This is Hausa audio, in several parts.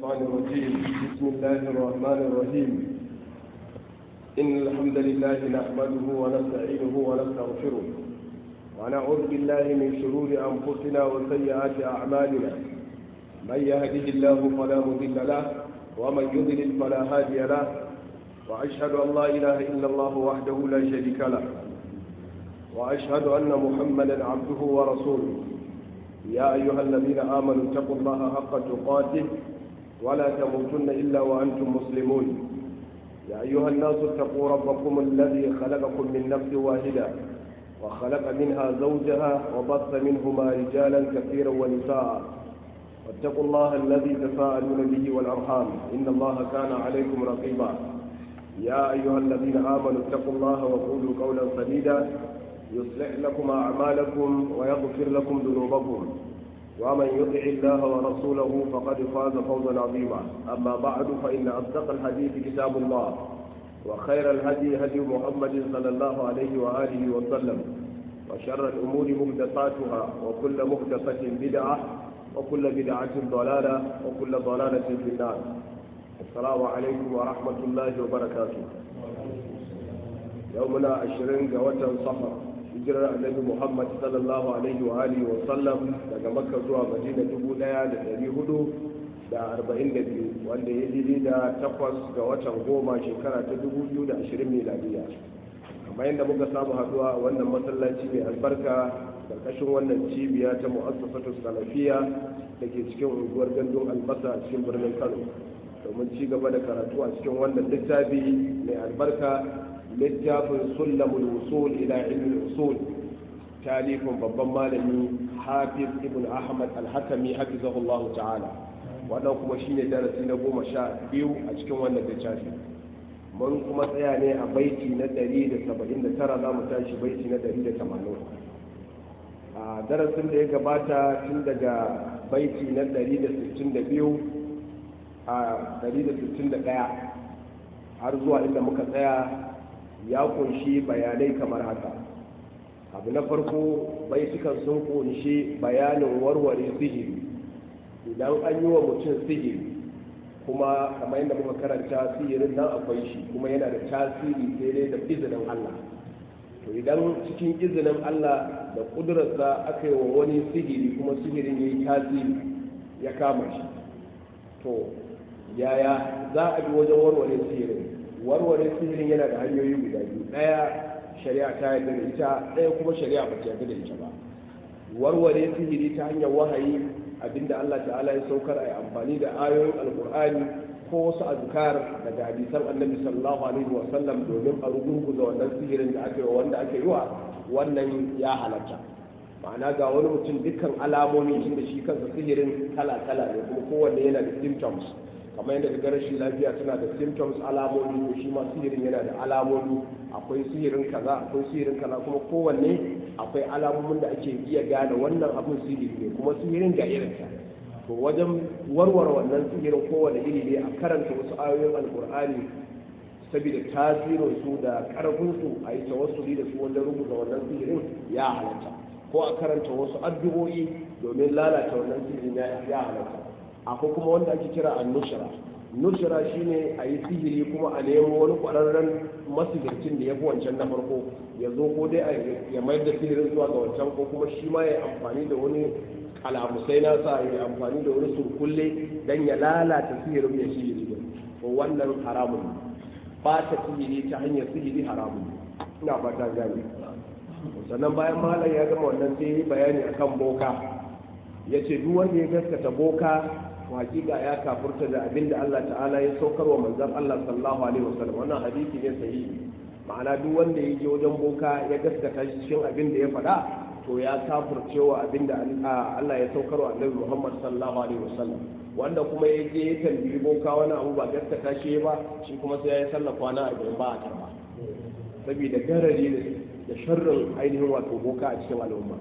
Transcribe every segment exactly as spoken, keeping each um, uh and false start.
الشيطان الرجيم. بسم الله الرحمن الرحيم. إن الحمد لله نحمده ونستعينه ونستغفره ونعوذ بالله من شرور أنفسنا وسيئات أعمالنا. من يهده الله فلا مضل له ومن يضلل فلا هادي له، وأشهد أن لا إله إلا الله وحده لا شريك له، وأشهد أن محمدا عبده ورسوله. يا أيها الذين آمنوا اتقوا الله حق تقاته ولا تموتن إلا وأنتم مسلمون. يا أيها الناس اتقوا ربكم الذي خلقكم من نفس واحدة وخلق منها زوجها وبث منهما رجالا كثيرا ونساء، واتقوا الله الذي تساءلون به والأرحام إن الله كان عليكم رقيبا. يا أيها الذين آمنوا اتقوا الله وقولوا قولا سديدا يصلح لكم أعمالكم ويغفر لكم ذنوبكم، ومن يطع الله ورسوله فقد فاز فوزا عظيما. أما بعد، فإن أصدق الحديث كتاب الله، وخير الهدي هدي محمد صلى الله عليه وآله وسلم، وشر الأمور محدثاتها، وكل محدثة بدعة، وكل بدعة ضلالة، وكل ضلالة في النار. السلام عليكم ورحمة الله وبركاته. يومنا عشرين جوة صفر، hijirar annabi Muhammad sallallahu alaihi wa alihi wa sallam daga Makka zuwa Madina dubu ɗaya da ɗari hudu da arba'in da biyu, wanda ya daidai da takwas ga watan goma shekara ta dubu biyu da ashirin miladiya. Kamar yadda muka samu haduwa a wannan masallaci mai albarka karkashin wannan cibiya ta mu'assasatu salafiya da ke cikin unguwar gandun albasa a cikin birnin Kano, domin ci gaba da karatu a cikin wannan littafi mai albarka, littafin sulamul usul ila ilmin usul, talifin babban malami Hafiz ibn Ahmad al-Hakami hafizahullah ta'ala. Wannan kuma shine darasi na goma sha biyu a cikin wannan littafi. Mun kuma tsaya ne a baiti na ɗari da saba'in da tara, za mu tashi baiti na ɗari da tamanin. A darasin da ya gabata tun daga baiti na ɗari da sittin da biyu a ɗari da sittin da ɗaya har zuwa inda muka tsaya ya kunshi bayanai kamar haka. Abu na farko, baitukan sun kunshi bayanin warware sihiri. Idan an yi wa mutum sihiri, kuma kamar yadda muka karanta sihirin nan akwai shi kuma yana da tasiri sai dai da izinin Allah. To idan cikin izinin Allah da kudurarsa aka yi wa wani sihiri kuma sihirin ya yi tasiri ya kama shi, to yaya za a bi wajen warware sihirin? Warware sihirin yana da hanyoyi guda biyu. Ɗaya shari'a ta yarda da ita, ɗaya kuma shari'a ba ta yarda da ita ba. Warware sihiri ta hanyar wahayi, abinda Allah ta'ala ya saukar a yi amfani da ayoyin alkur'ani ko wasu azkar daga hadisan annabi sallallahu alaihi wa sallam domin a rugurguza wannan sihirin da aka yi wa wanda aka yi wa, wannan ya halatta. Ma'ana ga wani mutum dukkan alamomi tun da shi kansa sihirin kala-kala ne, kuma kowanne yana da symptoms. Kamar yadda daga rashin lafiya tana da symptoms, alamomi, to shi ma sihirin yana da alamomi. Akwai sihirin kaza, akwai sihirin kaza, kuma kowanne akwai alamomin da ake iya gane wannan abin sihiri ne, kuma sihirin ga irinsa. To wajen warware wannan sihirin kowane iri ne, a karanta wasu ayoyin alkur'ani saboda tasirin su da karfin su a yi tawassuli da su wajen rubuta wannan sihirin ya halatta, ko a karanta wasu addu'o'i domin lalata wannan sihirin ya halatta. Akwai kuma wanda ake kira annushra. Nushra shine a yi sihiri kuma a nemo wani kwararren masihircin da ya fi wancan na farko ya zo, ko dai ya mayar da sihirin zuwa ga wancan, ko kuma shi ma ya amfani da wani alamusai nasa, ya amfani da wani surkulle don ya lalata sihirin mai sihiri din. To wannan haramun ne. Ba ta sihiri ta hanyar sihiri haramun ne. Ina fata gani. Sannan bayan malam ya gama wannan sai bayani akan boka. Ya ce duk wanda ya gaskata boka, hakika ya kafurta da abin da Allah ta'ala ya saukar wa manzon Allah sallallahu alaihi wasallam. Wannan hadisi ne sahihi. Ma'ana duk wanda ya je wajen boka ya gaskata shi cikin abin da ya faɗa, to ya kafurce wa abin da Allah ya saukar wa Annabi Muhammad sallallahu alaihi wasallam. Wanda kuma ya je ya tambayi boka wani abu ba gaskata shi ba, shi kuma sai ya yi sallah kwana arba'in ba a karba, saboda garari da sharrin ainihin wato boka a cikin al'umma.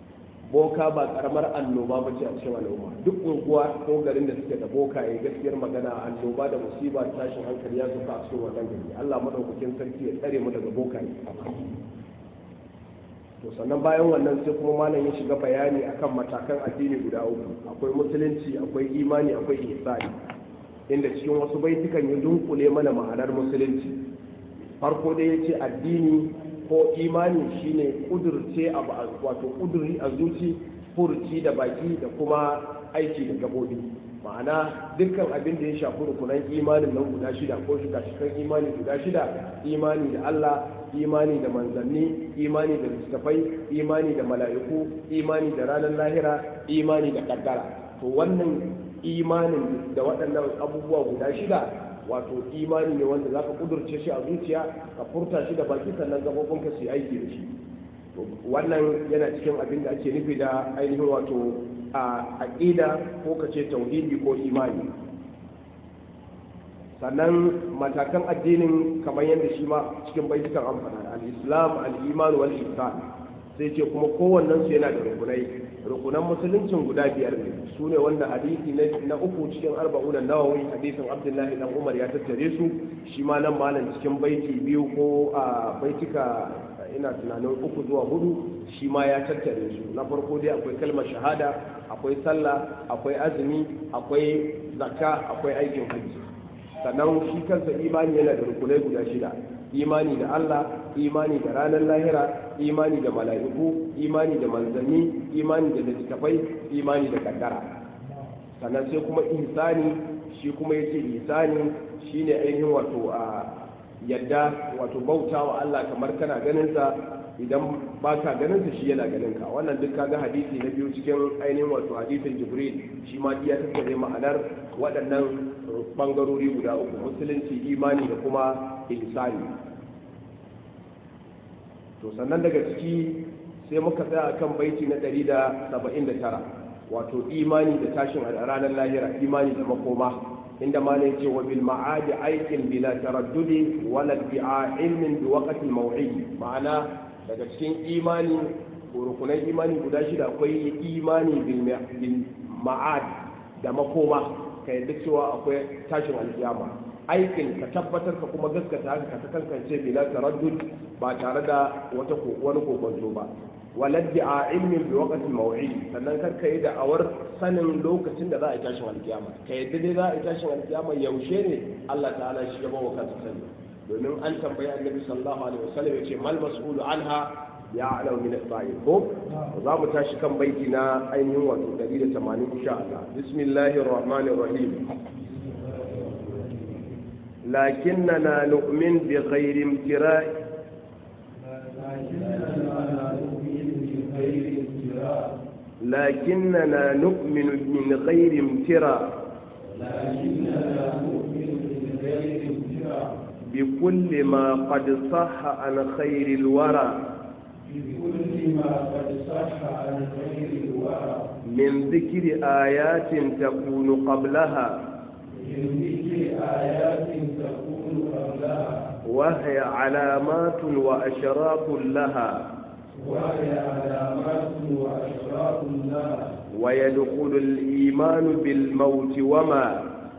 Boka ba karamar annoba ba ce a cikin al'umma. Duk unguwa ko garin da suke da boka ya gaskiyar magana, annoba da musiba da tashin hankali ya zuka a cikin wannan gari. Allah madaukakin sarki ya tsare mu daga boka. To sannan bayan wannan sai kuma malam ya shiga bayani akan matakan addini guda uku. Akwai musulunci, akwai imani, akwai ihsani. inda cikin wasu baitukan ya dunkule mana ma'anar musulunci. Farko dai ya ce addini ko imani shine kudurce abu, wato kuduri a zuci, furci da baki da kuma aiki da gabobi. Ma'ana dukkan abin da ya shafi rukunan imanin nan guda shida ko shiga-shigan imani guda shida, imani da Allah, imani da manzanni, imani da littattafai, imani da mala'iku, imani da ranar lahira, imani da kaddara. To wannan imanin da waɗannan abubuwa guda shida, wato imani ne wanda za ka kudurce shi a zuciya, ka furta shi da baki, sannan gaɓoɓinka su yi aiki da shi. Wannan yana cikin abin da ake nufi da ainihin wato a aƙida ko ka ce tauhidi ko imani. Sannan matakan addinin kamar yadda shi ma cikin baitukan an faɗa, al-islam, al-iman wal ihsan. Sai ce kuma kowannen su yana da rukunai. Rukunan musuluncin guda biyar ne, su ne wanda hadisi na uku cikin arba'un nawawi, hadisin abdullahi dan umar ya tattare su. Shi ma nan malam cikin baiti biyu ko a baitika ina tunanin uku zuwa hudu, shi ma ya tattare su. Na farko dai akwai kalmar shahada, akwai sallah, akwai azumi, akwai zakka, akwai aikin hajji. Sannan shi kansa imani yana da rukunai guda shida: imani da Allah, imani da ranar lahira, imani da mala'iku, imani da manzanni, imani da littattafai, imani da kaddara. Sannan sai kuma ihsani, shi kuma yace ihsani shine ainihin wato a yadda, wato bauta wa Allah kamar kana ganin sa, idan ba ka ganin sa shi yana ganin ka. Wannan duk kaga hadisi na biyu cikin ainihin wato hadisin Jibril, shi ma ya tattare ma'anar waɗannan bangarori guda uku: musulunci, imani da kuma ihsani. To sannan daga ciki sai muka tsaya akan baiti na ɗari da saba'in da tara, wato imani da tashin ranar lahira, imani da makoma, inda ma ne ce wa bil ma'adi aikin bila taraddudi wala bi'a ilmin bi waqtil maw'id. Ma'ana daga cikin imani, rukunan imani guda shida, akwai imani bil ma'ad da makoma, ka yadda cewa akwai tashin alkiyama. Aikin ka tabbatar ka kuma gaskata haka, ka ta kankance bila taraddud, ba tare da wata wani kokonto ba. waladdi a ilmin bi waqtil maw'id, sannan kar ka yi da'awar sanin lokacin da za a yi tashin alkiyama. Ka yadda dai za a yi tashin alkiyama yaushe ne, Allah ta'ala shi gaba wa kansa sani. Domin an tambayi annabi sallallahu alaihi wasallam ya ce mal mas'ulu anha ya'lamu min as-sa'il. ko za mu tashi kan baiti na ainihin wato ɗari da tamanin insha Allah. Bismillahir rahmanir rahim. lakinnana nu'min bi ghairi imtira'i لكننا نؤمن من غير امتراء بكل ما قد صح عن خير الورى من ذكر آيات تكون قبلها وهي علامات وأشراط لها ويدخل الإيمان بالموت وما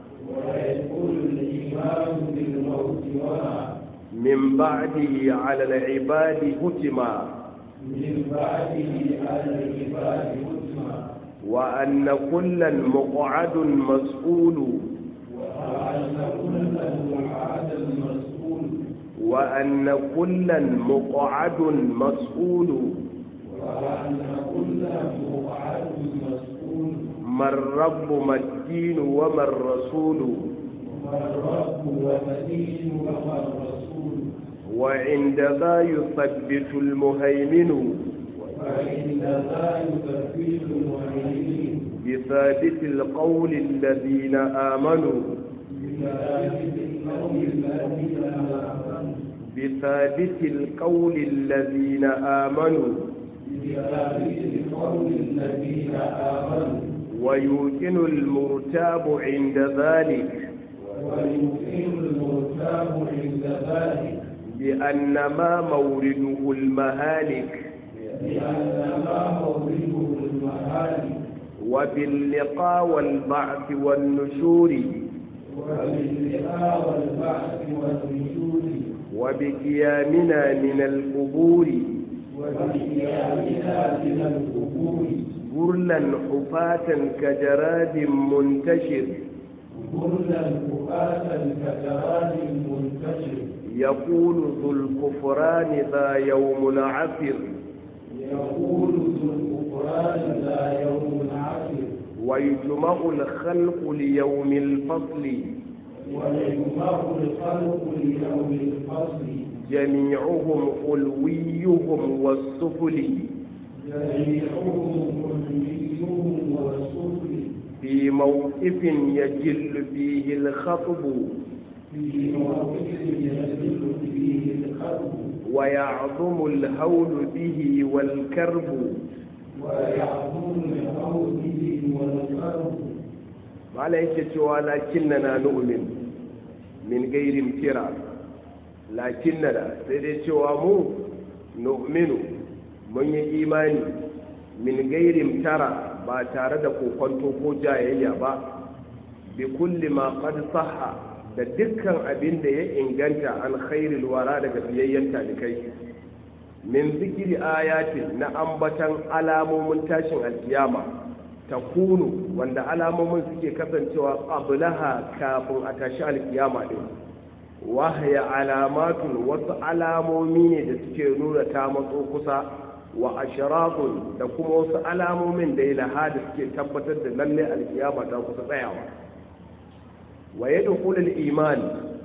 من بعده على العباد هتما وأن كلا مقعد مسؤول وأن كلا مقعد مسؤول ما الرب ما الدين وما الرسول وعند ذا يثبت المهيمن بثابت القول الذين آمنوا بثابت القول الذين آمنوا ويوقن المرتاب عند ذلك بأن ما مورده المهالك وباللقاء والبعث والنشور وبقيامنا من القبور غرلا حفاة كجراد منتشر الفؤاد كجراد منتشر يقول ذو الكفران ذا يوم عسر يقول ذو الكفران ذا يوم عسر ويجمع الخلق ليوم الفصل ويجمع الخلق ليوم الفصل جميعهم علويهم والسفل جميعهم علويهم والسفل في موقف يجل فيه الخطب في موقف يجل فيه الخطب ويعظم الهول به والكرب ويعظم الهول به والكرب عليك ولكننا نؤمن من غير امتراء لكننا سيدي مو نؤمن من إيماني من غير امتراء ba tare da kokonto ko jayayya ba bi kulli ma qad sahha da dukkan abin da ya inganta an khairul wara daga biyayyen talikai min zikiri ayatin na ambatan alamomin tashin alkiyama takunu wanda alamomin suke kasancewa qablaha kafin a tashi alkiyama din wahya alamatun wasu alamomi ne da suke nuna ta matso kusa wa ashraqun da kuma wasu alamomin da ilaha da suke tabbatar da lalle alkiyama ta kusa tsayawa wa yadkhulu al-iman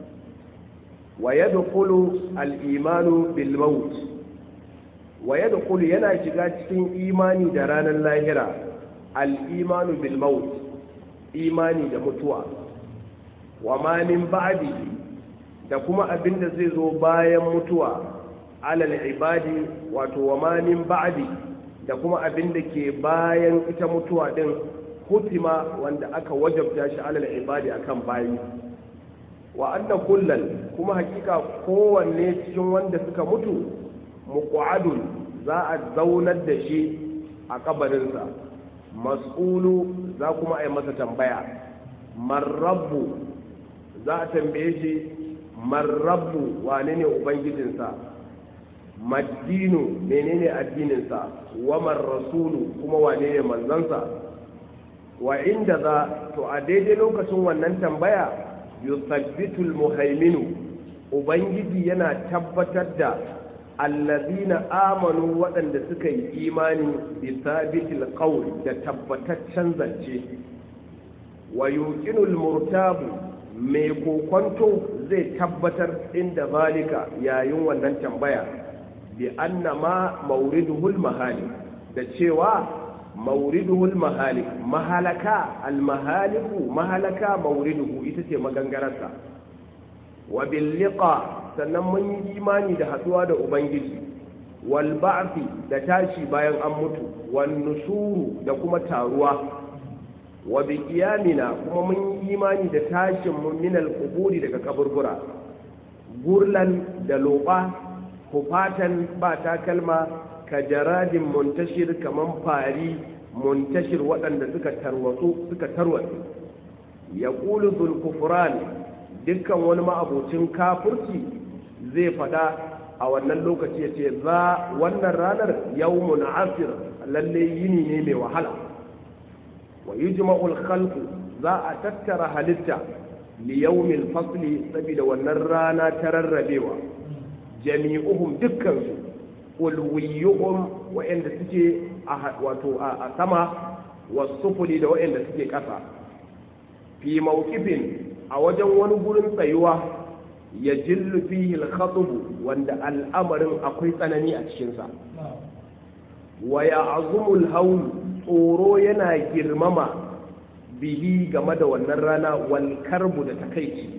wa yadkhulu al-iman bil maut wa yadkhulu yana shiga cikin imani da ranar lahira al-iman bil maut imani da mutuwa wa ma min ba'di da kuma abinda zai zo bayan mutuwa alal ibadi wato wa ma min ba'di da kuma abin da ke bayan ita mutuwa din hutima wanda aka wajabta shi alal ibadi akan bayi wa anna kullal kuma hakika kowanne cikin wanda suka mutu muqadun za a zaunar da shi a kabarinsa mas'ulu za kuma a yi masa tambaya man rabbu za a tambaye shi man rabbu wane ne ubangijinsa maddinu menene addininsa waman rasulu kuma wane ne manzansa wa inda za to a daidai lokacin wannan tambaya yusabbitul muhaiminu ubangiji yana tabbatar da allazina amanu waɗanda suka yi imani bi sabitil qawl da tabbataccen zance wa yuqinul murtabu mai kokonto zai tabbatar inda zalika yayin wannan tambaya bi anna ma mawriduhul mahalik da cewa mawriduhul mahalik mahalaka al mahaliku mahalaka mawriduhu ita ce magangararsa wa bil liqa sannan mun yi imani da haduwa da ubangiji wal ba'thi da tashi bayan an mutu wan nusuru da kuma taruwa wa bi qiyamina kuma mun yi imani da tashin mun min al quburi daga kaburbura gurlan da loba kufatan ba takalma ka jaradin muntashir kaman fari muntashir waɗanda suka tarwatsu suka tarwatsu ya ƙulu zulkufran dukkan wani ma'abocin kafurci zai fada a wannan lokaci ya ce za wannan ranar yawmun asir lalle yini ne mai wahala wa yujma'ul khalqu za a tattara halitta li yawmil fasli saboda wannan rana ta rarrabewa jami'uhum dukkansu ulwiyuhum wa'anda suke wato a sama wasufuli da wa'anda suke ƙasa fi mawqifin a wajen wani gurin tsayuwa ya jillu fihi al-khatb wanda al'amarin akwai tsanani a cikin sa wa ya'zumu al-hawl tsoro yana girmama bihi game da wannan rana wal karbu da takeici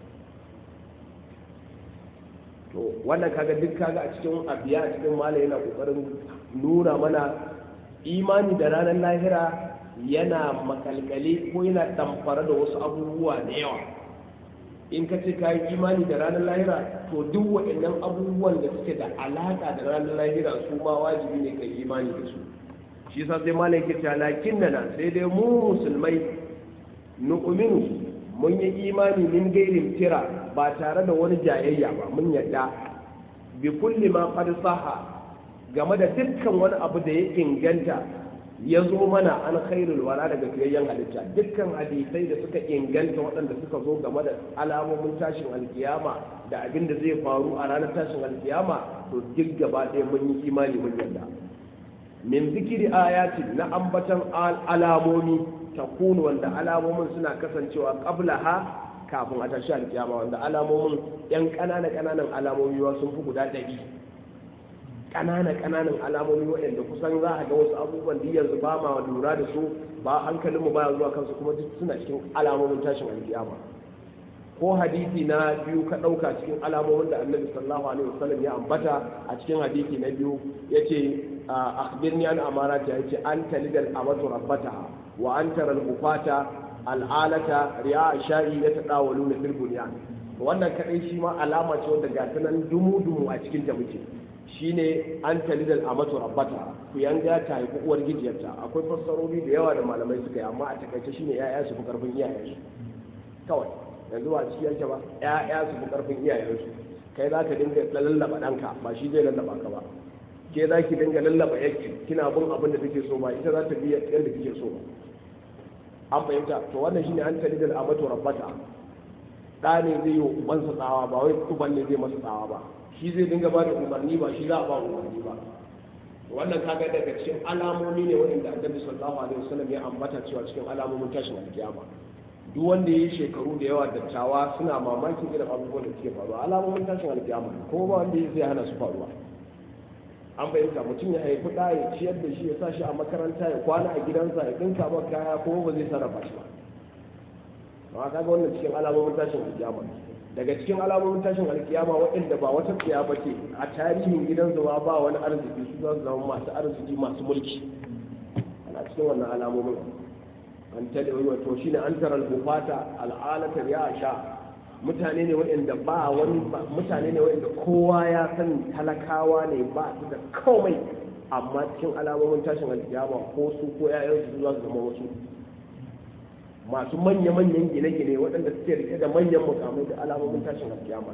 to wannan kaga duk kaga a cikin abiya a cikin mala yana kokarin nuna mana imani da ranar lahira yana makalkale ko yana tamfara da wasu abubuwa da yawa in ka ce ka yi imani da ranar lahira to duk waɗannan abubuwan da suke da alaƙa da ranar lahira su ma wajibi ne ka yi imani da su shi yasa sai mala yake cewa lakin nana sai dai mu musulmai nu'minu mun yi imani min gairin tira ba tare da wani jayayya ba mun yadda bi kulli ma qad saha game da dukkan wani abu da ya inganta ya zo mana an khairul wara daga fiyayyen halitta. Dukkan hadisai da suka inganta waɗanda suka zo game da alamomin tashin alkiyama da abin da zai faru a ranar tashin alkiyama to duk gaba ɗaya mun yi imani mun yarda. Min zikiri ayatin na ambatan alamomi takunu wanda alamomin suna kasancewa qablaha kafin a tashi alkiyama, wanda alamomin yan ƙanana ƙananan alamomi sun fi guda ɗari. ƙanana ƙananan alamomi waɗanda kusan za a ga wasu abubuwan da yanzu ba ma lura da su, ba hankalinmu baya zuwa kansu, kuma duk suna cikin alamomin tashin alkiyama. Ko hadisi na biyu ka ɗauka cikin alamomin da annabi sallallahu alaihi wasallam ya ambata a cikin hadisi na biyu yace akhbirni an amarati, yace an talidal amatu rabbataha wa an tara al-ufata al'alata ri'a sha'i yatadawaluna fil bunyan. Wannan kadai shi ma alama ce wanda ga tanan dumu dumu a cikin ta muke. Shine an talidal amatu rabbata, ku yanga ta haifi uwar gijiyarta. Akwai fassarori da yawa da malamai suka yi, amma a takaice shine yaya su fi karfin iyayensu kawai. Yanzu ba ciki yake ba, yaya su fi karfin iyayensu. Kai za ka dinga lallaba ɗanka, ba shi zai lallaba ka ba. Ke za ki dinga lallaba yaki, kina bin abin da take so ba ita za ta bi yadda kike so ba. An fahimta? To wannan shine an talidal amatu rabbata. ɗa ne zai yi wa ubansa tsawa, ba wai uban ne zai masa tsawa ba. Shi zai dinga ba da umarni, ba shi za a ba umarni ba. Wannan kaga daga cikin alamomi ne waɗanda annabi sallallahu alaihi wasallam ya ambata cewa cikin alamomin tashin alkiyama. Duk wanda ya yi shekaru da yawa dattawa suna mamakin irin abubuwan da suke faruwa, alamomin tashin alkiyama ko ba wanda ya zai hana su faruwa. An fahimta, mutum ya haifi ɗa ya ciyar da shi, ya sa shi a makaranta, ya kwana a gidansa, ya dinka maka kaya, kuma ba zai sarrafa shi ba. Amma kaga wannan cikin alamomin tashin alkiyama. Daga cikin alamomin tashin alkiyama waɗanda ba wata tsiya ba ce, a tarihin gidansu ba ba wani arziki, su za su zama masu arziki masu mulki. Ana cikin wannan alamomin an tale wato shine an taral bufata al'alata ya sha. Mutane ne waɗanda ba wani mutane ne waɗanda kowa ya sani talakawa ne, ba su da komai, amma cikin alamomin tashin alkiyama ko su ko 'ya'yansu za su zama wasu masu manya-manyan gine-gine waɗanda suke rike da manyan mukamai da alamomin tashin alkiyama.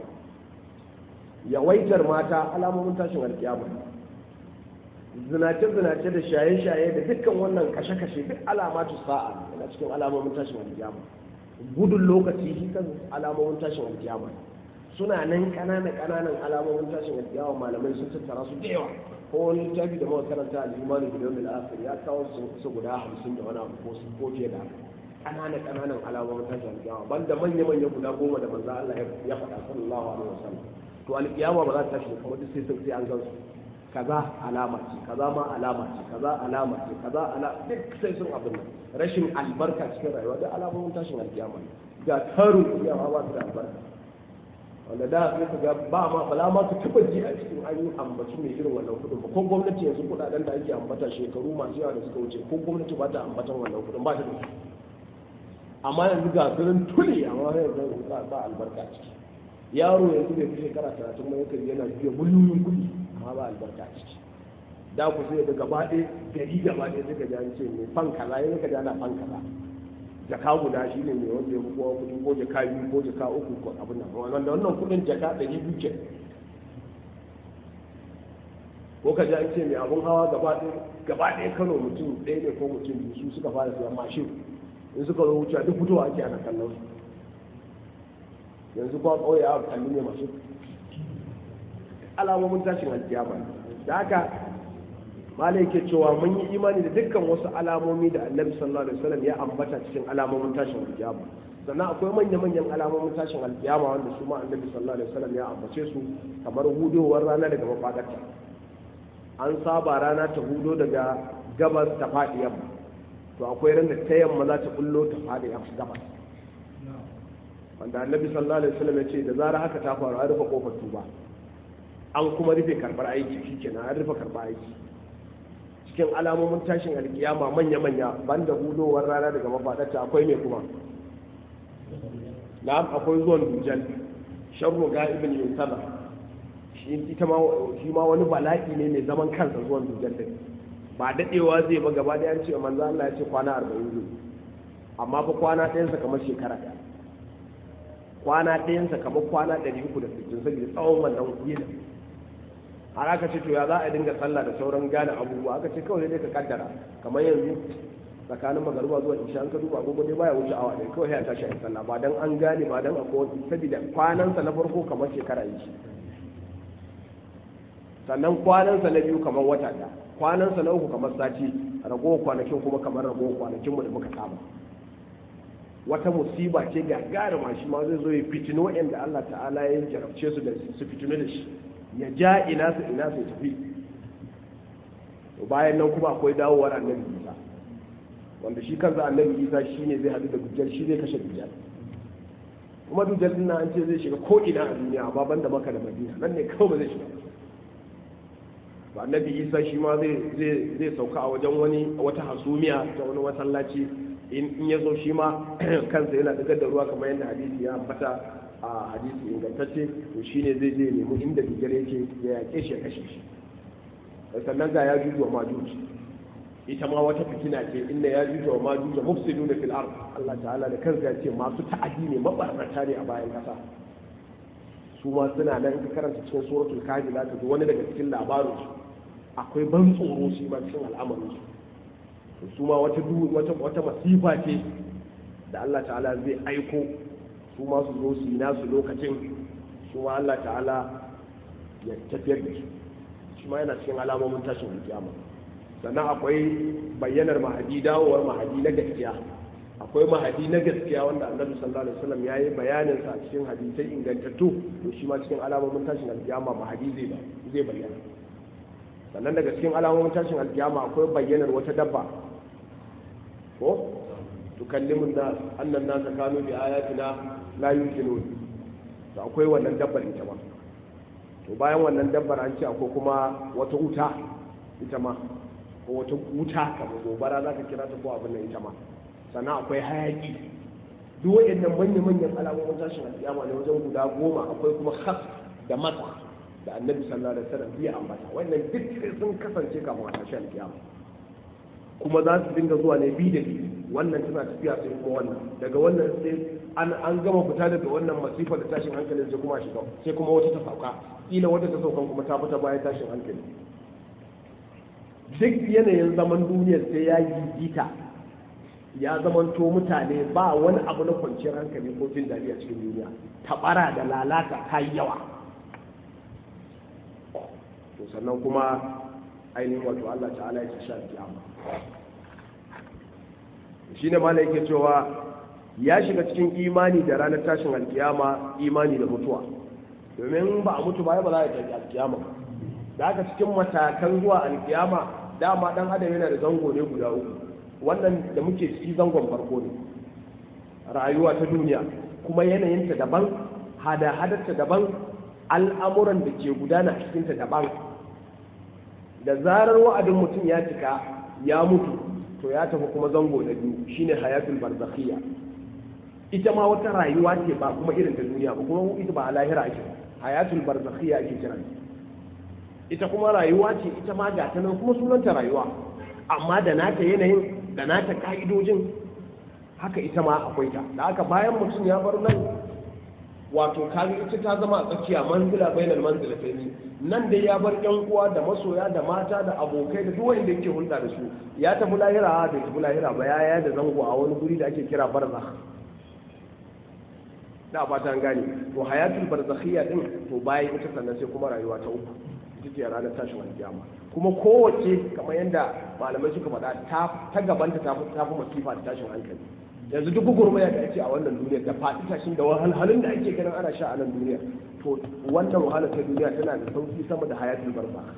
Yawaitar mata alamomin tashin alkiyama. Zinace-zinace da shaye-shaye da dukkan wannan kashe-kashe duk alamatu sa'a yana cikin alamomin tashin alkiyama. Gudun lokaci shi kan alamomin tashin alkiyama. Suna nan ƙananan-ƙananan alamomin tashin alkiyama, malamai sun tattara su da yawa. Ko wani littafi da muka karanta al-Imanu bil Yawmil Akhir ya kawo su guda hamsin da wani abu ko fiye da haka. Ƙananan ƙananan alamomin tashin alƙiyama, banda manya manya guda goma da manzo Allah ya faɗa sallallahu alaihi wasallam. To alƙiyama ba za ta tashi kuma duk sai sun sai an gansu. Kaza alama ce, kaza ma alama ce, kaza alama ce, kaza ala duk sai sun abin nan. Rashin albarka cikin rayuwa da alamomin tashin alƙiyama. Ga tarin ƙiyama ba su da albarka. Wanda da sai ka ga ba ma bala ma su taɓa ji a cikin an yi ambaci mai irin wannan kuɗin ba. Ko gwamnati yanzu kuɗaɗen da ake ambata shekaru masu yawa da suka wuce, ko gwamnati ba ta ambatan wannan kuɗin, ba ta da su. Amma yanzu ga sunan tuli, amma yanzu ba albarka ciki. Yaro yanzu bai fi shekara talatin mai yakan yana biya miliyoyin kuɗi, amma ba albarka ciki. Da ku sai da gaba ɗaya gari gaba ɗaya suka ji an ce mai fan kaza, ya ka ji ana fan kaza. Jaka guda shi ne mai wanda ya fi kowa kuɗi, ko jaka biyu ko jaka uku ko abin nan. Wanda wannan kuɗin jaka ɗari biyu ke. Ko ka ji an ce mai abun hawa gaba ɗaya gaba ɗaya Kano mutum ɗaya ne ko mutum biyu su suka fara siyan mashin. In suka zo wuce duk fitowa ake ana kallon su. Yanzu kwa ƙauye a kalli ne masu alamomin tashin alkiyama. Da haka malai ke cewa mun yi imani da dukkan wasu alamomi da annabi sallallahu alaihi wasallam ya ambata cikin alamomin tashin alkiyama. Sannan akwai manya-manyan alamomin tashin alkiyama wanda su ma annabi sallallahu alaihi wasallam ya ambace su, kamar hudowar rana daga mafaɗarta. An saba rana ta hudo daga gabas ta faɗi yamma. To akwai ran da ta yamma za ta bullo ta faɗi yamma gabas. Wanda annabi sallallahu alaihi wasallam ya ce da zara haka ta faru an rufe kofar tuba, an kuma rufe karbar aiki, shikenan an rufe karbar aiki. Cikin alamomin tashin alkiyama manya-manya banda hudowar rana daga mafaɗarta akwai mai kuma na'am akwai zuwan dujal, sharru ga'ibin yuntaba. Shi ita ma shi ma wani bala'i ne mai zaman kansa zuwan dujal din. Ba daɗewa zai ba, gaba da yan ce manzo Allah ya ce kwana arba'in zai, amma fa kwana ɗayansa kamar shekara ɗaya, kwana ɗayansa kamar kwana ɗari uku da sittin saboda tsawon wannan yinin. har aka ce to ya za a dinga sallah da sauran gane abubuwa, aka ce kawai dai ka kaddara kamar yanzu tsakanin magaruba zuwa isha an ka duba agogo dai baya wuce awa ɗaya kawai ya tashi a sallah ba dan an gane ba dan akwai saboda kwanansa na farko kamar shekara yi sannan kwanansa na biyu kamar wata ɗaya kwanansa na uku kamar sati ragowar kwanakin kuma kamar ragowar kwanakin mu da muka saba. Wata musiba ce gagarima shi ma zai zo ya fitino waɗanda Allah ta'ala ya jarabce su da su fitino da shi ya ja ina su ina su tafi. Bayan nan kuma akwai dawowar annabi Isa wanda shi kansa annabi Isa shine zai hadu da dujjal, shi zai kashe dujjal. Kuma dujjal din an ce zai shiga ko ina a duniya amma banda Makka da Madina nan ne kawai ba zai shiga. Ba annabi Isa shi ma zai zai zai sauka a wajen wani wata hasumiya ta wani masallaci in ya zo shi ma kansa yana dagar da ruwa kamar yadda hadisi ya ambata a hadisi ingantacce to shine zai je nemi inda dujjal yake ya yake shi ya kashe shi. Sannan ga ya juju wa majuji ita ma wata fitina ce inda ya juju wa majuji mufsiduna fil ard Allah ta'ala da kansa ya ce masu ta'adi ne mabarnata ne a bayan kasa su ma suna nan ka karanta cikin suratul kahfi za ta zo wani daga cikin labarin su akwai ban tsoro shi ma cikin al'amarin su su ma wata wata wata masifa ce da Allah ta'ala zai aiko su ma su zo su yi nasu lokacin su ma Allah ta'ala ya tafiyar da su shi ma yana cikin alamomin tashin alkiyama. Sannan akwai bayyanar mahadi, dawowar mahadi na gaskiya. Akwai mahadi na gaskiya wanda annabi sallallahu alaihi wasallam yayi bayanin sa cikin hadisai ingantattu to shi ma cikin alamomin tashin alkiyama mahadi zai zai bayyana. Sannan daga cikin alamomin tashin alkiyama akwai bayyanar wata dabba ko tukallimun nas annan nas kanu bi ayatina la yuqinun to akwai wannan dabbar ita ma. To bayan wannan dabbar an ce akwai kuma wata wuta ita ma ko wata wuta kamar gobara za ka kira ta ko abin nan ita ma. Sannan akwai hayaki. Duk waɗannan manya-manyan alamomin tashin alƙiyama ne wajen guda goma. Akwai kuma khas da masa da annabi sallallahu alaihi wasallam ya ambata wannan duk sun kasance kafin a tashin alƙiyama kuma za su dinga zuwa ne bi da bi wannan tana tafiya sai kuma wannan daga wannan sai an an gama fita daga wannan masifa da tashin hankalin sai kuma shiga sai kuma wata ta sauka kila wata ta saukan kuma ta fita bayan tashin hankali. Duk yanayin zaman duniyar sai ya gigita ya zamanto mutane ba wani abu na kwanciyar hankali ko jin daɗi a cikin duniya, tabara da lalata ta yi yawa. To sannan kuma ainihin wato Allah ta'ala ya ci sha kiyama. Shi ne malai yake cewa ya shiga cikin imani da ranar tashin alkiyama, imani da mutuwa, domin ba a mutu ba ba za a tafi alkiyama. Da haka cikin matakan zuwa alkiyama dama dan adam yana da zango ne guda uku. Wannan da muke ciki zangon farko ne, rayuwa ta duniya kuma yanayinta daban, hada-hadarta daban, al'amuran da ke gudana a cikinta daban. Da zarar wa'adin mutum ya cika ya mutu to ya tafi kuma zango na biyu shine hayatul barzakhiyya. Ita ma wata rayuwa ce ba kuma irin ta duniya ba, kuma ita ba a lahira ake, hayatul barzakhiyya ake kira. Ita kuma rayuwa ce ita ma ga ta nan kuma sunanta rayuwa, amma da nata yanayin da nata ka'idojin haka ita ma akwai ta. Da haka bayan mutum ya bar nan wato kaga ita ta zama a tsakiya, manzila bainal manzilatayn. Nan dai ya bar yan uwa da masoya da mata da abokai da duk wanda yake hulɗa da su, ya tafi lahira da tafi lahira ba ya da zango a wani guri da ake kira barzakh. Da fata an gane. To hayatul barzakhiyya din to bayan ita sannan sai kuma rayuwa ta uku, ita ce ranar tashin alkiyama. Kuma kowace kamar yadda malamai suka faɗa ta gabanta ta fi masifa da tashin hankali. Yanzu duk gurmaya da ake a wannan duniya da faɗi tashin da wahalhalun da ake ganin ana sha a nan duniya, to wannan wahalar ta duniya tana da sauki sama da hayatul barzakh.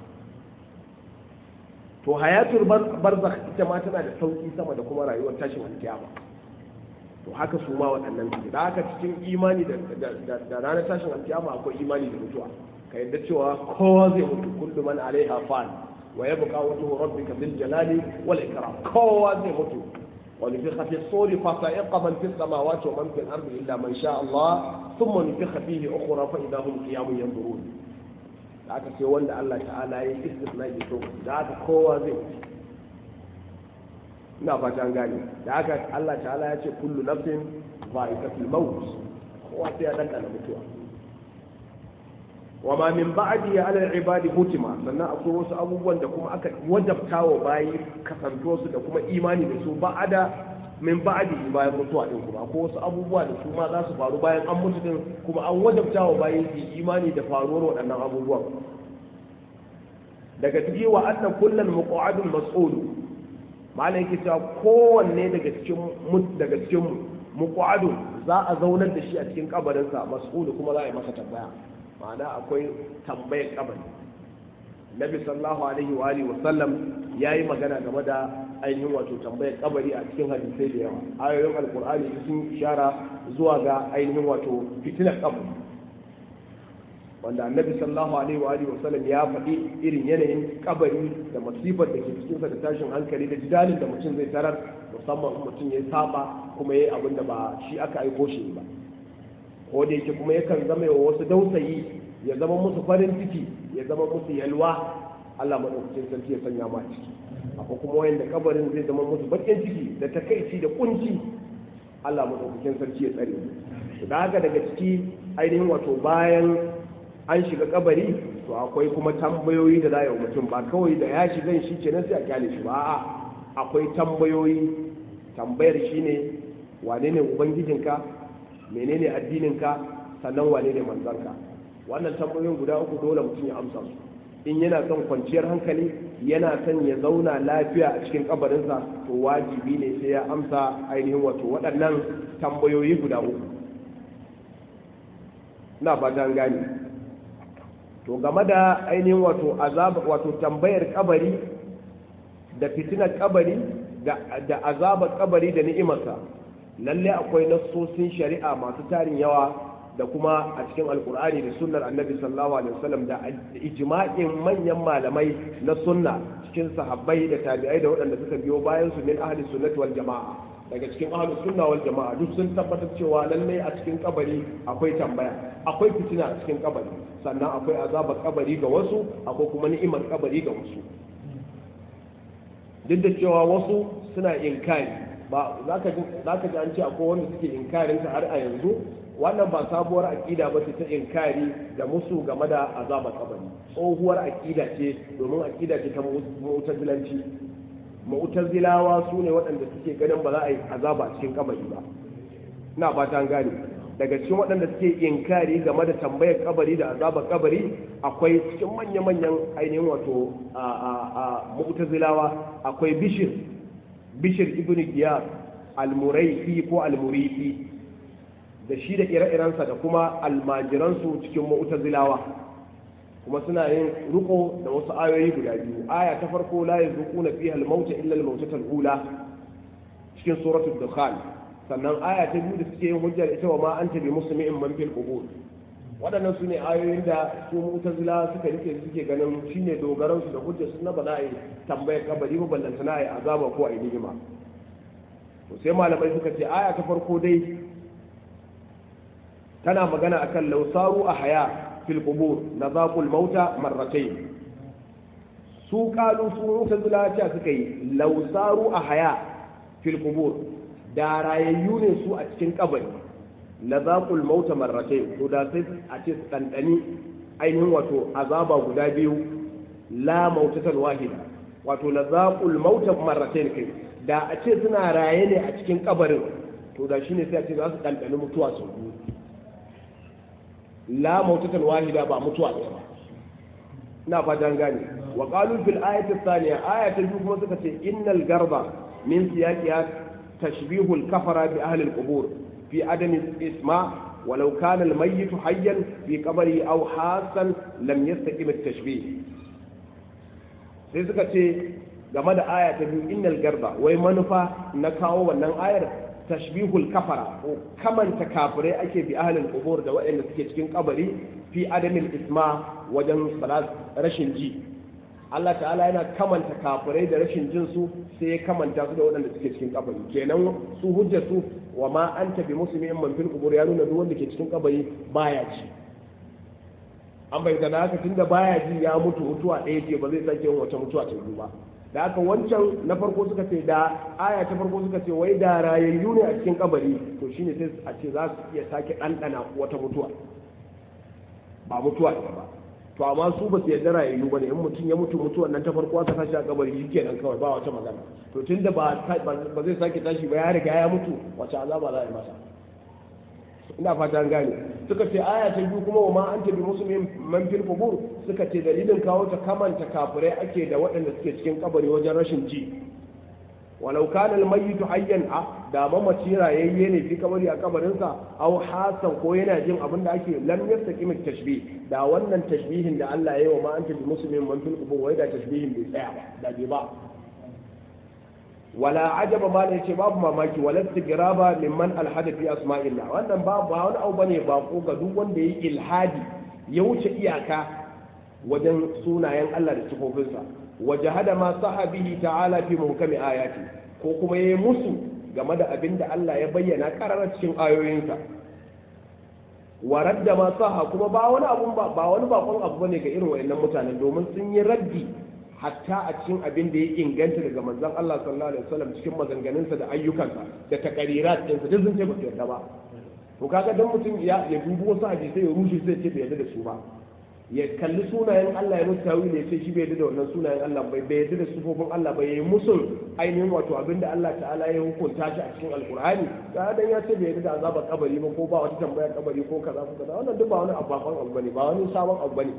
To hayatul barzakh ita ma tana da sauki sama da kuma rayuwar tashin alkiyama. To haka su ma waɗannan su da haka cikin imani da ranar tashin alkiyama akwai imani da mutuwa. Ka yadda cewa kowa zai mutu, kullu man alaiha fan wa yabqa wajhu rabbika dhil jalali wal ikram. Kowa zai mutu. ونفخ في الصور فصعق من في السماوات ومن في الأرض إلا من شاء الله ثم نفخ فيه أخرى فإذا هم قيام ينظرون. da aka ce wanda Allah ta'ala ya yi istisna ya so da aka kowa zai ina fatan gane. Da aka Allah ta'ala ya ce kullu nafsin za'iqatul maut, kowa sai ya dandana mutuwa. wa ma min ba'di ya ala ibadi hutima, sannan akwai wasu abubuwan da kuma aka wajabta wa bayi kasanto su da kuma imani da su ba'ada min ba'di bayan mutuwa din, kuma akwai wasu abubuwa da su ma za su faru bayan an mutu din, kuma an wajabta wa bayi su imani da faruwar waɗannan abubuwan. daga ciki wa anna kullal muqadun mas'ul, malai yake cewa kowanne daga cikin daga cikin muqadun za a zaunar da shi a cikin kabarinsa, mas'ul kuma za a yi masa tambaya, ma'ana akwai tambayar kabari. Nabi sallallahu alaihi wa alihi wa sallam yayi magana game da ainihin wato tambayar kabari a cikin hadisai da yawa. Ayoyin alqur'ani sun ishara zuwa ga ainihin wato fitinar kabari, wanda annabi sallallahu alaihi wa alihi wa sallam ya faɗi irin yanayin kabari da masifar da ke cikin sa da tashin hankali da jidalin da mutum zai tarar, musamman mutum ya saba kuma yayi abin da ba shi aka aiko shi ba. Ko da yake kuma yakan zama wa wasu dausayi, ya zama musu farin ciki, ya zama musu yalwa, Allah madaukakin sarki ya sanya ma ciki. Akwai kuma wanda kabarin zai zama musu bakin ciki da takaici da kunci, Allah madaukakin sarki ya tsare mu. Da haka daga ciki ainihin wato bayan an shiga kabari, to akwai kuma tambayoyi da za a yi mutum, ba kawai da ya shiga shi kenan sai a kyale shi ba, a'a akwai tambayoyi. Tambayar shine wane ne ubangijinka, menene addininka, sannan wane ne manzanka. Wannan tambayoyin guda uku dole mutum ya amsa su. In yana son kwanciyar hankali, yana son ya zauna lafiya a cikin kabarinsa, to wajibi ne sai ya amsa ainihin wato waɗannan tambayoyi guda uku. ina fata an gane. To game da ainihin wato azab wato tambayar kabari da fitinar kabari da azabar kabari da ni'imarsa, lalle akwai nassosin shari'a masu tarin yawa da kuma a cikin alkur'ani da sunnar annabi sallallahu alaihi wasallam da ijma'in manyan malamai na sunna cikin sahabbai da tabi'ai da waɗanda suka biyo bayan su min ahli sunnati wal jama'a, daga cikin ahli sunna wal jama'a duk sun tabbatar cewa lalle a cikin kabari akwai tambaya, akwai fitina a cikin kabari, sannan akwai azabar kabari ga wasu, akwai kuma ni'imar kabari ga wasu. Duk da cewa wasu suna inkari, ba za ka ji an ce akwai wanda suke inkarin ta har a yanzu, wannan ba sabuwar aƙida ba ce ta inkari da musu game da azabar kabari, tsohuwar aƙida ce, domin aƙida ce ta mu'tazilanci. Mu'tazilawa su ne waɗanda suke ganin ba za a yi azaba cikin kabari ba, ina fata an gane. Daga cikin waɗanda suke inkari game da tambayar kabari da azabar kabari akwai cikin manya-manyan ainihin wato a mu'tazilawa akwai bishir bishir ibn giyas al-muraifi ko al-murifi, da shi da ire-irensa da kuma almajiransu cikin mu'tazilawa, kuma suna yin riko da wasu ayoyi guda biyu. Aya ta farko la yazuquna fiha al-mauta illa al-mautata al-ula cikin suratul dukhan, sannan aya ta biyu da suke yin hujjar ita wa ma anta bi muslimin man fil qubur. Waɗannan su ne ayoyin da su mu'tazila suka rike suke ganin shine dogaran su da hujjar su na ba za a yi tambayar kabari ba, ballanta na a yi azaba ko a yi ni'ima. To sai malamai suka ce aya ta farko dai tana magana akan lausaru a haya fil qubur nazaqul mauta marratayn. Su kalu su mu'tazila ce suka yi lausaru a haya fil qubur, da rayayyu ne su a cikin kabari, lazaqul mauta marratayn, to da sai a ce su dandani ainihin wato azaba guda biyu, la mautatan wahida, wato lazaqul mauta marratayn kai, da a ce suna raye ne a cikin kabarin, to da shine sai a ce za su dandani mutuwa sau biyu, la mautatan wahida ba mutuwa ɗaya ba. ina fatan gane. Wa qalu fil ayati thaniya, aya ta biyu kuma suka ce innal garba min siyaqiha tashbihul kafara bi ahli al-qubur في عدم الإسماء ولو كان الميت حيا في قبره أو حاسا لم يستقم التشبيه. sai suka ce game da aya ta biyu innal garba, wai manufa na kawo wannan ayar tashbihul kafara, ko kamanta kafirai ake bi ahlul qubur da waɗanda suke cikin kabari fi adamil isma, wajen rashin ji. Allah ta'ala yana kamanta kafirai da rashin jin su, sai ya kamanta su da waɗanda suke cikin kabari. Kenan su hujja su wa ma anta bi muslimin man fil qubur, ya nuna duk wanda ke cikin kabari baya ji. An bai da haka tunda baya ji ya mutu mutuwa ɗaya ce, ba zai sake yin wata mutuwa ta biyu ba. Da haka wancan na farko suka ce, da aya ta farko suka ce wai da rayayyu ne a cikin kabari, to shine sai a ce za su iya sake ɗanɗana wata mutuwa. ba mutuwa ne ba. To amma su ba su yarda rayayyu bane, in mutum ya mutu mutuwan nan ta farko aka tashi a kabari shi kenan kawai ba wata magana. To tunda ba ba zai sake tashi ba, ya riga ya mutu, wace azaba za a yi masa? Ina fata an gane. Suka ce aya ta biyu kuma wa ma anta bi muslimin man fil qubur, suka ce dalilin kawo ta kamanta kafirai ake da waɗanda suke cikin kabari wajen rashin ji. walau kana almayyitu hayyan a da mamaci rayayye ne fi kabari a kabarinsa aw hasan ko yana jin abin da ake lam yastaqim tashbih da wannan tashbihin da Allah ya yi wa ma anta bi muslimin man fil qubur wai da tashbihin bai tsaya ba da bai ba. wala ajaba ma ne yace babu mamaki wala tigraba mimman alhada fi asma'illah, wannan ba wani abu bane ba ko ga duk wanda yayi ilhadi ya wuce iyaka wajen sunayen Allah da sifofinsa, wajahada ma sahabihi ta'ala fi muhkami ayati, ko kuma yayi musu game da abin da Allah ya bayyana kararar cikin ayoyinsa, waradda ma saha kuma ba wani abun ba ba wani bakon abu bane ga irin wayannan mutanen, domin sun yi raddi hatta a cikin abin da ya inganta daga manzon Allah sallallahu alaihi wasallam cikin maganganunsa da ayyukansa da takarirat ɗinsa duk sun ce ba su yarda ba. To kaga dan mutum ya ya dubi wasu hadisi ya rushe sai ce bai yarda da su ba, ya kalli sunayen Allah ya musu tawili ya ce shi bai yarda da wannan sunayen Allah bai bai yarda da sifofin Allah bai yi musu ainihin wato abin da Allah ta'ala ya hukunta shi a cikin alkur'ani, da dan ya ce bai yarda da azabar kabari ba ko ba wata tambayar kabari ko kaza ko kaza, wannan duk ba wani abban abu bane, ba wani sabon abu bane.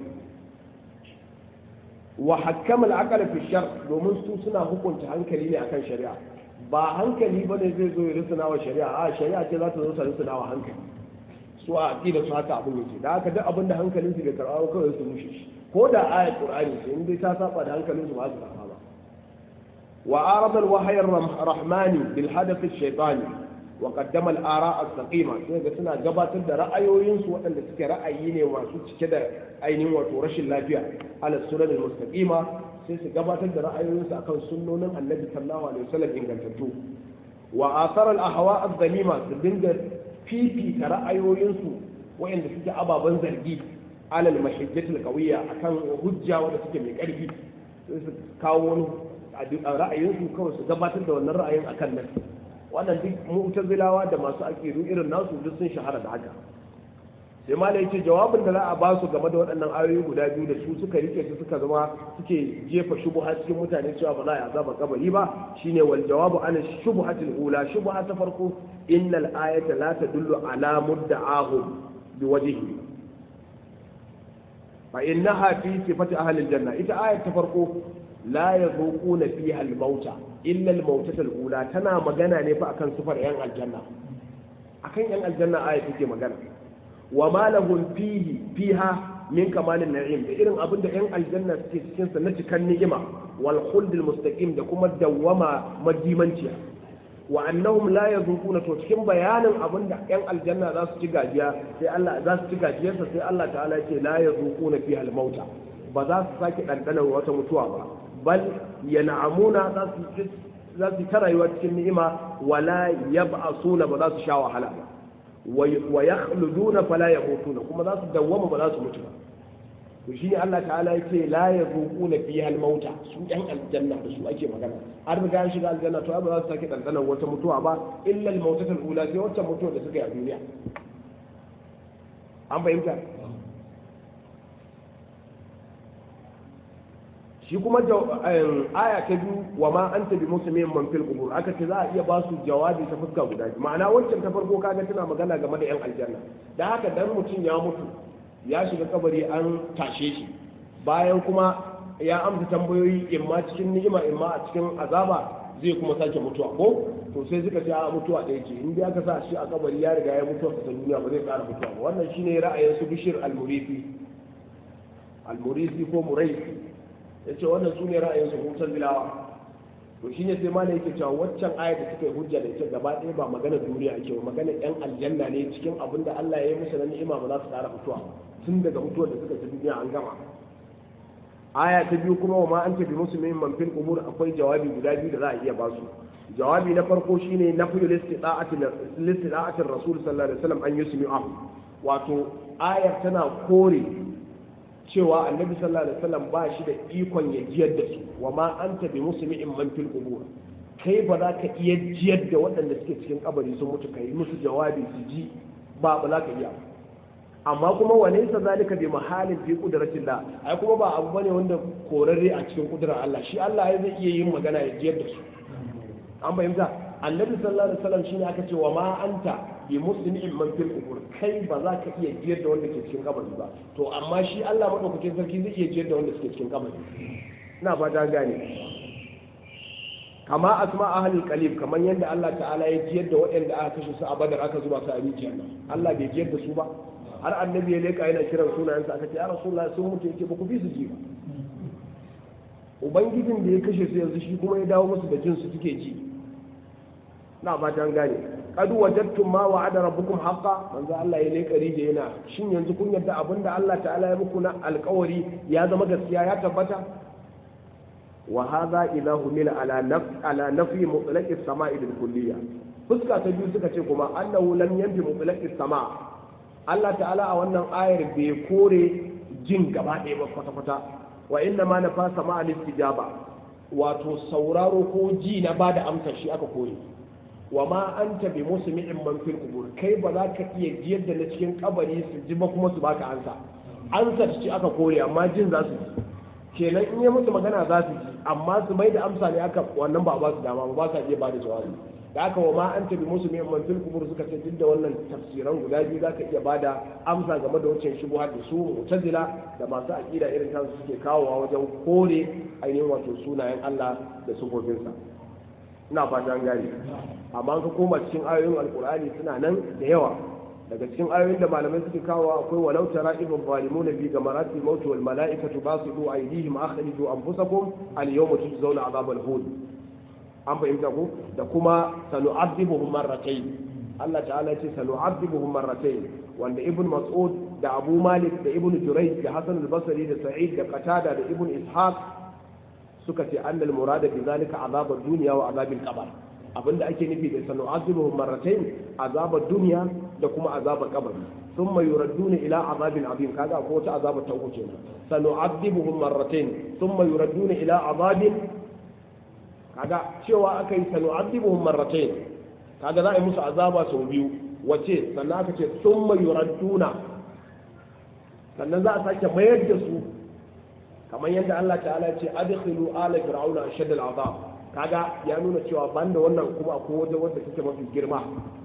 wa hakkama al-aql fi shar, domin su suna hukunta hankali ne akan shari'a, ba hankali bane zai zo ya rusuna wa shari'a, a shari'a ce za ta zo ta rusuna wa hankali. su a aqida su haka abin yake, da haka duk abin da hankalin su bai karɓa ba kawai su rushe shi, ko da ayat qur'ani ce in dai ta saba da hankalin su ba su karɓa ba. wa arada al-wahyi ar-rahmani bil hadath ash-shaytani wa qaddama al-ara' as-saqima, sai ga suna gabatar da ra'ayoyin su waɗanda suke ra'ayi ne masu cike da ainihin wato rashin lafiya, ala sunan al-mustaqima, sai su gabatar da ra'ayoyin su akan sunnonin annabi sallallahu alaihi wasallam ingantattu. wa athara al-ahwa' adh-dhalima, su dinga fifita ra'ayoyinsu wayanda suke ababen zargi alal mahajjatul qawiyya akan hujja wanda suke mai karfi, sai su kawo wani ra'ayinsu kawai su gabatar da wannan ra'ayin akan nan. wannan duk mu'tazilawa da masu aqidu irin nasu duk sun shahara da haka. sai malai yace jawabin da za a ba su game da waɗannan ayoyi guda biyu da su suka rike su suka zama suke jefa shubha cikin mutane cewa ba za a azaba kabari ba, shine wal jawabu an shubhatil ula, shubha ta farko innal ayata la tadullu ala mudda'ahu biwajhihi fa innaha fi sifati ahli aljanna, ita ayat ta farko la yazuquna fiha al-mauta illa al-mautata al-ula, tana magana ne fa akan sifar yan aljanna, akan yan aljanna ayat take magana. wa ma lahum fihi fiha min kamalin na'im, da irin abin da yan aljanna suke cikin sa na cikan ni'ima, wal khuld al-mustaqim, da kuma dawwama madimanciya. wa annahum la yazuquna, to cikin bayanin abin da yan aljanna za su ci gajiya sai Allah za su ci gajiyarsa sai Allah ta'ala yake la yazuquna fiha al-mauta, ba za su sake dandana wata mutuwa ba, bal yan'amuna, za su za su ta rayuwa cikin ni'ima, wala yab'asuna, ba za su sha wahala ba, wa yakhluduna fala yamutuna, kuma za su dawwama ba za su mutu ba. to shine Allah ta'ala yake la yazuquna fiha al-mauta, su yan aljanna da su ake magana, har riga an shiga aljanna to ba za su sake dandana wata mutuwa ba illa al-mautatul ula, sai wata mutuwa da suka yi a duniya. an fahimta? shi kuma aya ta biyu wa ma anta bi muslimin man fil qubur, aka ce za a iya ba su jawabi ta fuska guda, ma'ana wancan ta farko kaga tana magana game da yan aljanna, da haka dan mutum ya mutu ya shiga kabari an tashe shi, bayan kuma ya amsa tambayoyi imma cikin ni'ima imma a cikin azaba, zai kuma sake mutuwa ko to sai suka ce a mutuwa ɗaya ce, in dai aka sa shi a kabari ya riga ya mutuwa ta duniya ba zai ƙara mutuwa ba. wannan shine ra'ayin su Bishir al-Murithi al-Murithi ko Muraisi, yace wannan su ne ra'ayin su mu'tazilawa. to shine sai malai yake cewa waccan ayat da suka yi hujja da ita gaba ɗaya ba magana duniya ake ba, magana yan aljanna ne cikin abin da Allah ya yi musu na ni'ima ba za su ƙara mutuwa tun daga mutuwar da suka ci duniya an gama. aya ta biyu kuma wa ma anta bi muslimin man fil qubur, akwai jawabi guda biyu da za a iya ba su. jawabi na farko shine nafyu listida'ati listida'ati rasul sallallahu alaihi wasallam an yusmi'a, wato ayar tana kore cewa annabi sallallahu alaihi wasallam ba shi da ikon ya jiyar da su. wa ma anta bi muslimin man fil qubur, kai ba za ka iya jiyar da waɗanda suke cikin kabari sun mutu kai musu jawabi su ji ba ba za ka iya. amma kuma walaysa zalika bi mahalin fi qudratillah ai kuma ba abu bane wanda korarre a cikin kudurar Allah shi Allah ya zai iya yin magana ya jiyar da su an bayyana annabi sallallahu alaihi wasallam shine aka ce wa ma anta bi muslimin man fil qubur kai ba za ka iya jiyar da wanda ke cikin kabari ba to amma shi Allah madaukakin sarki zai iya jiyar da wanda suke cikin kabari ina fata gane kama asma ahlul qalib kamar yadda Allah ta'ala ya jiyar da waɗanda aka kashe su a Badar aka zuba su a rijiya Allah bai jiyar da su ba har annabi ya leka yana kiran sunayensa aka ce ya rasulullahi sun mutu yake ba ku bi su ji ba ubangijin da ya kashe su yanzu shi kuma ya dawo musu da jin su suke ji na fatan gane qad wajadtum ma wa'ada rabbukum haqqan manzo Allah ya leka rijiya yana shin yanzu kun yarda abinda Allah ta'ala ya muku na alƙawari ya zama gaskiya ya tabbata wa hadha ilahu mil ala naf ala nafi mutlaq as-sama'i bil kulliyya fuska ta biyu suka ce kuma annahu lam yanfi mutlaq as-sama' Allah ta'ala a wannan ayar bai kore jin gaba ɗaya ba kwata-kwata wa inna ma nafa sama al-istijaba wato sauraro ko ji na bada amsa shi aka kore wa ma anta bi musmi'in man fil qubur kai ba za ka iya jiyar da na cikin kabari su ji ba kuma su baka ansa ansa ce aka kore amma jin za su ji kenan in yi musu magana za su ji amma su mai da amsa ne aka wannan ba ba su dama ba ba sa iya bada jawabi da aka wa ma an tabi musu mai manfil kubur suka ce duk da wannan tafsiran guda biyu za ka iya bada amsa game da wancan shubuhat da su mu'tazila da masu aqida irin ta suke kawowa wajen kore ainihin wato sunayen Allah da sifofinsa ina fata an gane amma ka koma cikin ayoyin alqur'ani suna nan da yawa daga cikin ayoyin da malamai suke kawowa akwai walau tara ibn zalimuna bi gamarati maut wal malaikatu basidu aydihim akhriju anfusakum al yawma tujzauna azabal hun an fahimta ku da kuma sanu'adhibuhum marratayn Allah ta'ala ya ce sanu'adhibuhum marratayn wanda ibn mas'ud da abu malik da ibn jurayj da hasan al-basri da sa'id da qatada da ibn ishaq suka ce annal murada bi zalika azabad dunya wa azabil qabr abinda ake nufi da sanu'adhibuhum marratayn azabad dunya da kuma azabar kabari thumma yuradduna ila azabin azim kaga ko wata azabar ta uku kenan sanu'adhibuhum marratayn thumma yuradduna ila azabin kaga cewa aka yi sanu'adhibuhum marratayn kaga za a yi musu azaba sau biyu wace sannan aka ce thumma yuradduna sannan za a sake mayar da su kamar yadda Allah ta'ala ya ce adkhilu ala fir'auna ashad al'azab kaga ya nuna cewa banda wannan kuma akwai wata wanda take mafi girma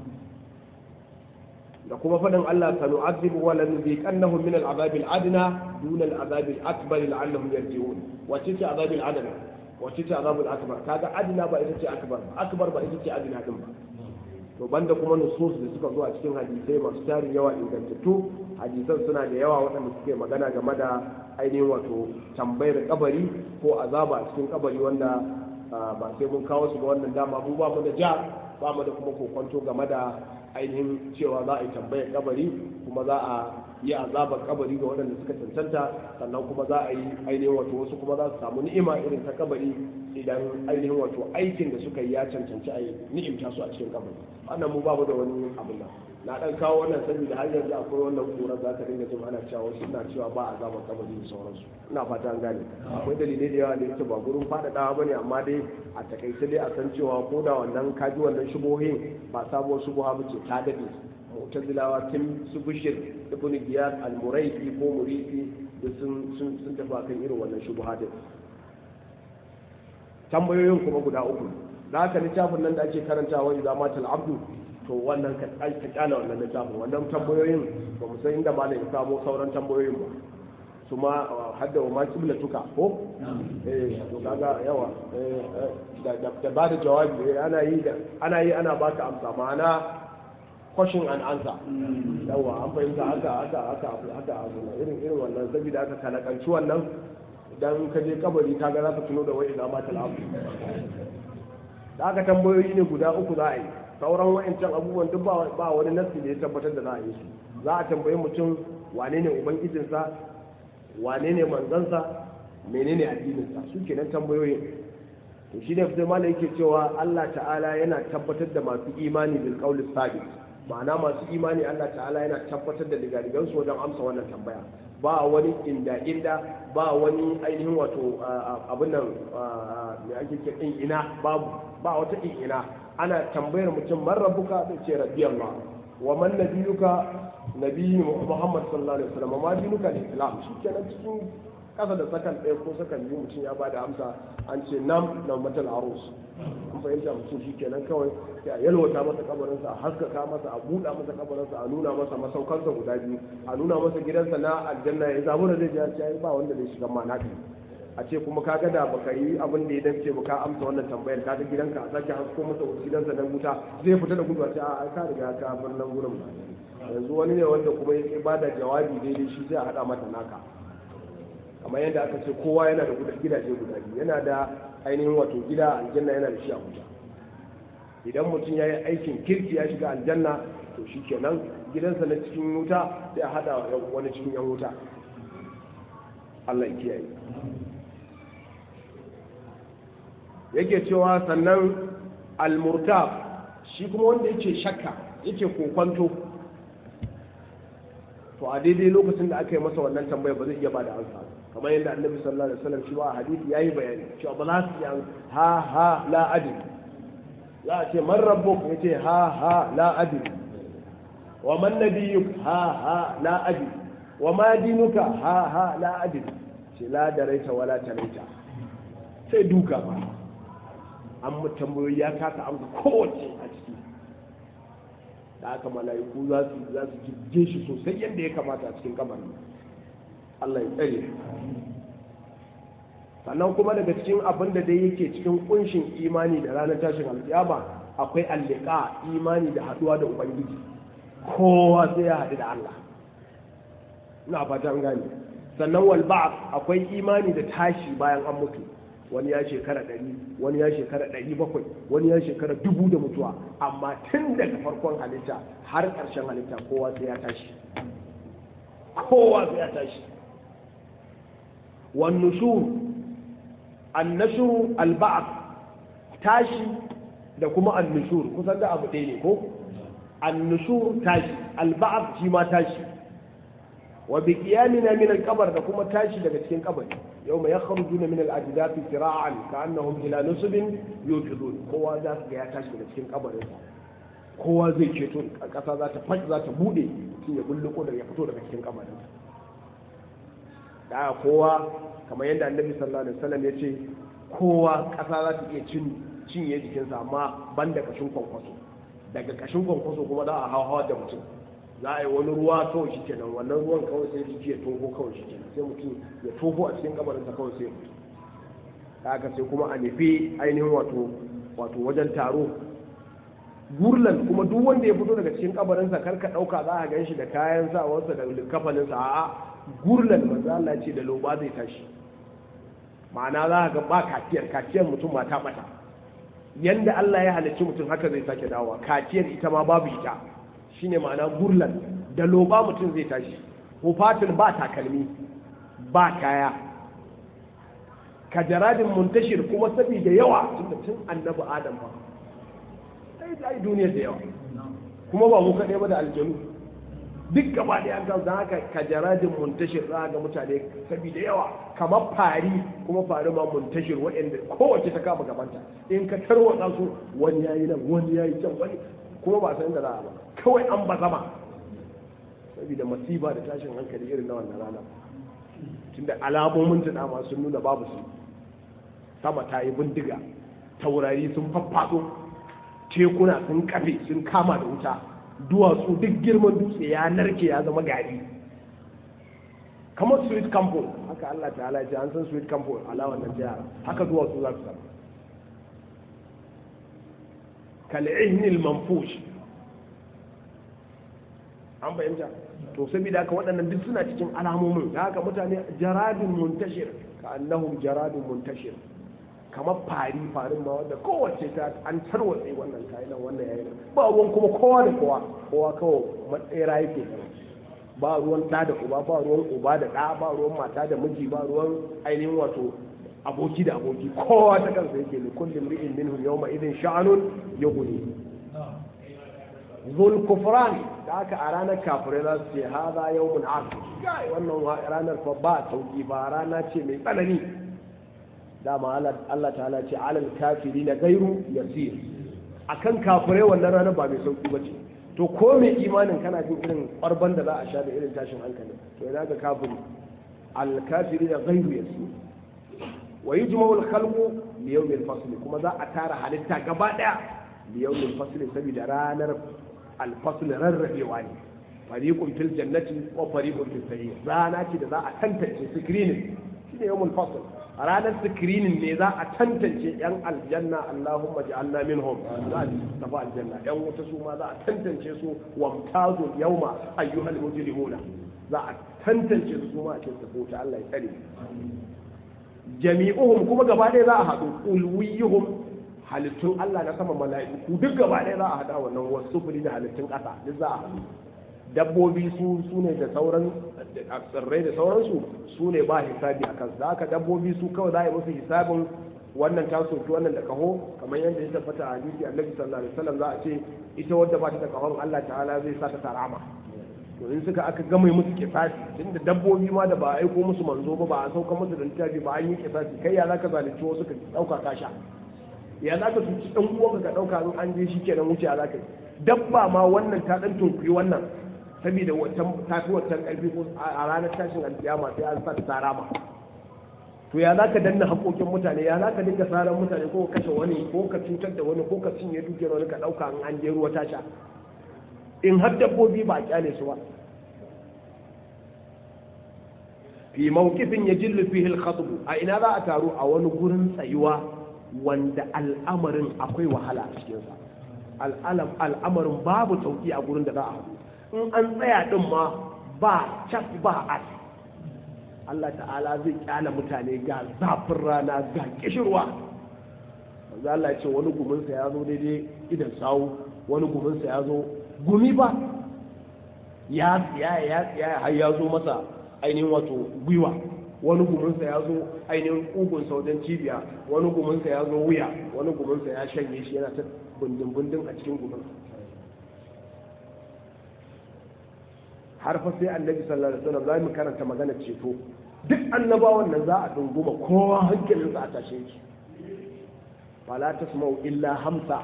da kuma fadin Allah sanu'adhibu wa lanziqannahum min al'azab al'adna duna al'azab al'akbar la'allahum yarji'un wace ce azab al'adna wace ce azab al'akbar kaga adna ba ita ce akbar akbar ba ita ce adna din ba to banda kuma nusus da suka zo a cikin hadisai masu tarin yawa ingantattu hadisan suna da yawa waɗanda suke magana game da ainihin wato tambayar kabari ko azaba a cikin kabari wanda ba sai mun kawo su ga wannan dama mu ba mu da ja ba mu da kuma kokonto game da ainihin cewa za a yi tambayar kabari kuma za a yi azabar kabari ga waɗanda suka cancanta sannan kuma za a yi ainihin wato wasu kuma za su samu ni'ima irin ta kabari idan ainihin wato aikin da suka yi ya cancanci a yi ni'imta su a cikin kabari wannan mu babu da wani abin nan na dan kawo wannan saboda har yanzu akwai wannan kura za ka dinga jin ana cewa wasu suna cewa ba azabar kabari da sauransu ina fata an gane akwai dalilai da yawa da yake ba gurin faɗaɗawa bane amma dai a takaice dai a san cewa ko da wannan kaji wannan shubohin ba sabuwar shubuha ba ce ta dade mu'tazilawa tun su bishir ibn giyas al-muraisi ko murisi da sun sun sun tafi akan irin wannan shubuha din tambayoyin kuma guda uku da haka littafin nan da ake karantawa idza matal abdu to wannan ka ka kyala wannan littafin wannan tambayoyin ba mu san inda malam ya samu sauran tambayoyin ba su ma hadda wa ma tuka ko eh to kaga yawa da da ba da jawabi ana yi da ana yi ana baka amsa ma'ana question and answer yawa an fahimta haka haka haka haka irin irin wannan saboda aka kalakanci wannan idan ka je kabari kaga za ka tuno da wai zama talafu da aka tambayoyi ne guda uku za a yi sauran wa'ancan abubuwan duk ba wani nassi da ya tabbatar da za a yi su za a tambayi mutum wane ne ubangijinsa wane ne manzansa menene addininsa su kenan tambayoyin to shi ne sai malai yake cewa Allah ta'ala yana tabbatar da masu imani bil qawli sabit ma'ana masu imani Allah ta'ala yana tabbatar da digadigan su wajen amsa wannan tambaya ba wani inda inda ba wani ainihin wato abin nan me ake ce din ina babu ba wata in ina ana tambayar mutum man rabbuka zai ce rabbi Allah wa man nabiyuka nabiyyu Muhammad sallallahu alaihi wasallam ma dinuka al-islam shikenan cikin kasa da sakan ɗaya ko sakan biyu mutum ya bada amsa an ce nam na matal arus an fahimta mutum shikenan kawai sai a yalwata masa kabarinsa a haskaka masa a buɗa masa kabarinsa a nuna masa masaukansa guda biyu a nuna masa gidansa na aljanna ya zabu da zai ji ya ba wanda zai shiga ma naka a ce kuma ka da baka yi abin da ya dace ba ka amsa wannan tambayar ka ga gidanka a sake hasko masa gidansa nan wuta zai fita da gudu a ce a ka riga ka bar nan gurin yanzu wani ne wanda kuma ya ba da jawabi daidai shi sai a haɗa mata naka kamar yadda aka ce kowa yana da gidaje guda biyu yana da ainihin wato gida aljanna yana da shi a wuta idan mutum ya yi aikin kirki ya shiga aljanna to shi kenan gidansa na cikin wuta sai a haɗa wani cikin yan wuta Allah ya kiyaye yake cewa sannan al-murtab shi kuma wanda yake shakka yake kokonto to a daidai lokacin da aka yi masa wannan tambaya ba zai iya bada ansa kamar yadda annabi sallallahu alaihi wasallam shi ba a hadisi yayi bayani cewa ba za su yi ha ha la adri za a ce man rabbuk yace ha ha la adri wa man nabiyyuk ha ha la adri wa ma dinuka ha ha la adri ce la daraita wala talaita sai duka ba an mu tambayoyi ya kasa amsa kowace a ciki da aka mala'iku za su za su jibge shi sosai yadda ya kamata a cikin kamarin Allah ya tsare sannan kuma daga cikin abin da dai yake cikin kunshin imani da ranar tashin alkiyama akwai allika imani da haduwa da ubangiji kowa sai ya haɗu da Allah ina fatan gani sannan wal ba'd akwai imani da tashi bayan an mutu wani ya shekara ɗari wani ya shekara ɗari bakwai wani ya shekara dubu da mutuwa amma tun daga farkon halitta har ƙarshen halitta kowa sai ya tashi kowa sai ya tashi wan nushur an nashur al ba'th tashi da kuma an nushur kusan da abu ɗaya ne ko an nushur tashi al ba'th shi ma tashi wa bi qiyamina min al qabr da kuma tashi daga cikin kabari yawma yakhrujuna min al ajdathi sira'an ka'annahum ila nusbin yufidun kowa za su ga ya tashi daga cikin kabarin sa kowa zai ceto kasa za ta faɗi za ta bude shi ya bulluko da ya fito daga cikin kabarin da kowa kamar yadda annabi sallallahu alaihi wasallam ya ce kowa kasa za ta iya cin cinye jikinsa amma banda kashin kwankwaso daga kashin kwankwaso kuma za a hawa da mutum za a yi wani ruwa kawai shi kenan wannan ruwan kawai sai jiki ya toho kawai shi kenan sai mutum ya toho a cikin kabarinsa kawai sai ya fito haka sai kuma a nufi ainihin wato wato wajen taro gurlan kuma duk wanda ya fito daga cikin kabarinsa kar ka dauka za a gan shi da kayan sawarsa da kafaninsa a'a gurlan manzo Allah ce da loba zai tashi ma'ana za ka ga ba kaciyar kaciyar mutum ma ta bata yanda Allah ya halicci mutum haka zai sake dawowa kaciyar ita ma babu ita shine ma'ana gurlan da loba mutum zai tashi hufatul ba takalmi ba kaya kajaradin muntashir kuma saboda yawa tunda tun annabi adam ba sai dai duniya da yawa kuma ba mu kaɗai ba da aljanu duk gaba ɗaya an kawo haka kajaradin muntashir za ga mutane saboda yawa kamar fari kuma fari ma muntashir waɗanda kowace ta kama gabanta in ka tarwatsa su wani yayi nan wani yayi can wani kuma ba san da za a ba kawai an ba zama saboda masifa da tashin hankali irin na wannan rana tunda alamomin ta dama sun nuna babu su sama ta yi bindiga taurari sun faffaɗo tekuna sun kafe sun kama da wuta duwatsu duk girman dutse ya narke ya zama gari kamar sweet campo haka Allah ta'ala ce an san sweet campo ala wannan jihar haka duwatsu za su zama kal'ihnil manfush an bayyana to saboda haka waɗannan duk suna cikin alamomin da haka mutane jaradun muntashir ka annahum jaradun muntashir kamar fari farin ma wanda kowace ta an tarwatse wannan kayan wannan yayin ba ruwan kuma kowa da kowa kowa kawai matsayira yake ba ruwan ɗa da uba ba ruwan uba da ɗa ba ruwan mata da miji ba ruwan ainihin wato aboki da aboki kowa ta kansa yake ne kullum ri'in minhum yawma idin sha'anun yughni zul kufran da aka a ranar kafirai za su ce haza yawmun asir kai wannan ranar fa ba sauki ba rana ce mai tsanani dama Allah ta'ala ce alal kafiri na gairu yasir akan kafirai wannan ranar ba mai sauki bace to ko mai imanin kana jin irin ƙwarban da za a sha da irin tashin hankali to yana ga kafiri alkafiri da ghairu yasu wa yujma'u al-khalqu li yawm al-fasl kuma za a tara halitta gaba daya li yawm al-fasl saboda ranar al-fasl rarrabewa ne fariqun fil jannati wa fariqun fis sa'ir rana ce da za a tantance screening shine yawm al-fasl a ranar screening ne za a tantance yan aljanna Allahumma ja'alna minhum za a tafi aljanna yan wuta su ma za a tantance su wamtazu yawma ayyuhal mujrimuna za a tantance su ma a cikin tafi Allah ya tsare jami'uhum kuma gaba ɗaya za a haɗu ulwiyuhum halittun Allah na sama mala'iku duk gaba ɗaya za a haɗa wannan wasu fili da halittun ƙasa duk za a haɗu dabbobi su su ne da sauran tsirrai da sauransu su ne ba hisabi a kansu haka dabbobi su kawai za a yi musu hisabin wannan ta soki wannan da kaho kamar yadda ya tabbata a hadisi annabi sallallahu alaihi wasallam za a ce ita wadda ba ta da kahon Allah ta'ala zai sa ta tarama to in suka aka gama musu kisasi tunda dabbobi ma da ba a aiko musu manzo ba ba a sauka musu da littafi ba an yi kisasi kai ya zaka zalunci wasu ka dauka ka sha ya zaka tuci dan uwanka ka dauka in an je shi kenan wuce a zaka dabba ma wannan ta dan tunkuyi wannan saboda wancan tafi wancan karfi ko a ranar tashin alkiyama sai an sa ta rama to ya zaka danna haƙoƙin mutane ya zaka dinga saran mutane ko kashe wani ko ka cutar da wani ko ka cinye dukiyar wani ka dauka in an je ruwa ta sha in har dabbobi ba a kyale su ba fi mawqifin yajillu fihi al-khatb a ina za a taru a wani gurin tsayuwa wanda al'amarin akwai wahala a cikin sa al'alam al'amarin babu sauki a gurin da za a haɗu in an tsaya din ma ba cas ba as Allah ta'ala zai kyala mutane ga zafin rana ga kishirwa manzo Allah ya ce wani guminsa ya zo daidai idan sawu wani guminsa ya zo gumi ba ya ya ya ya har ya zo masa ainihin wato gwiwa wani guminsa ya zo ainihin ƙugunsa wajen cibiya wani guminsa ya zo wuya wani guminsa ya shanye shi yana ta bundin-bundin a cikin gumin har fa sai annabi sallallahu alaihi wasallam za mu karanta magana ceto duk annabawan nan za a dunguma kowa hankalinsa a tashe shi fala tasma'u illa hamsa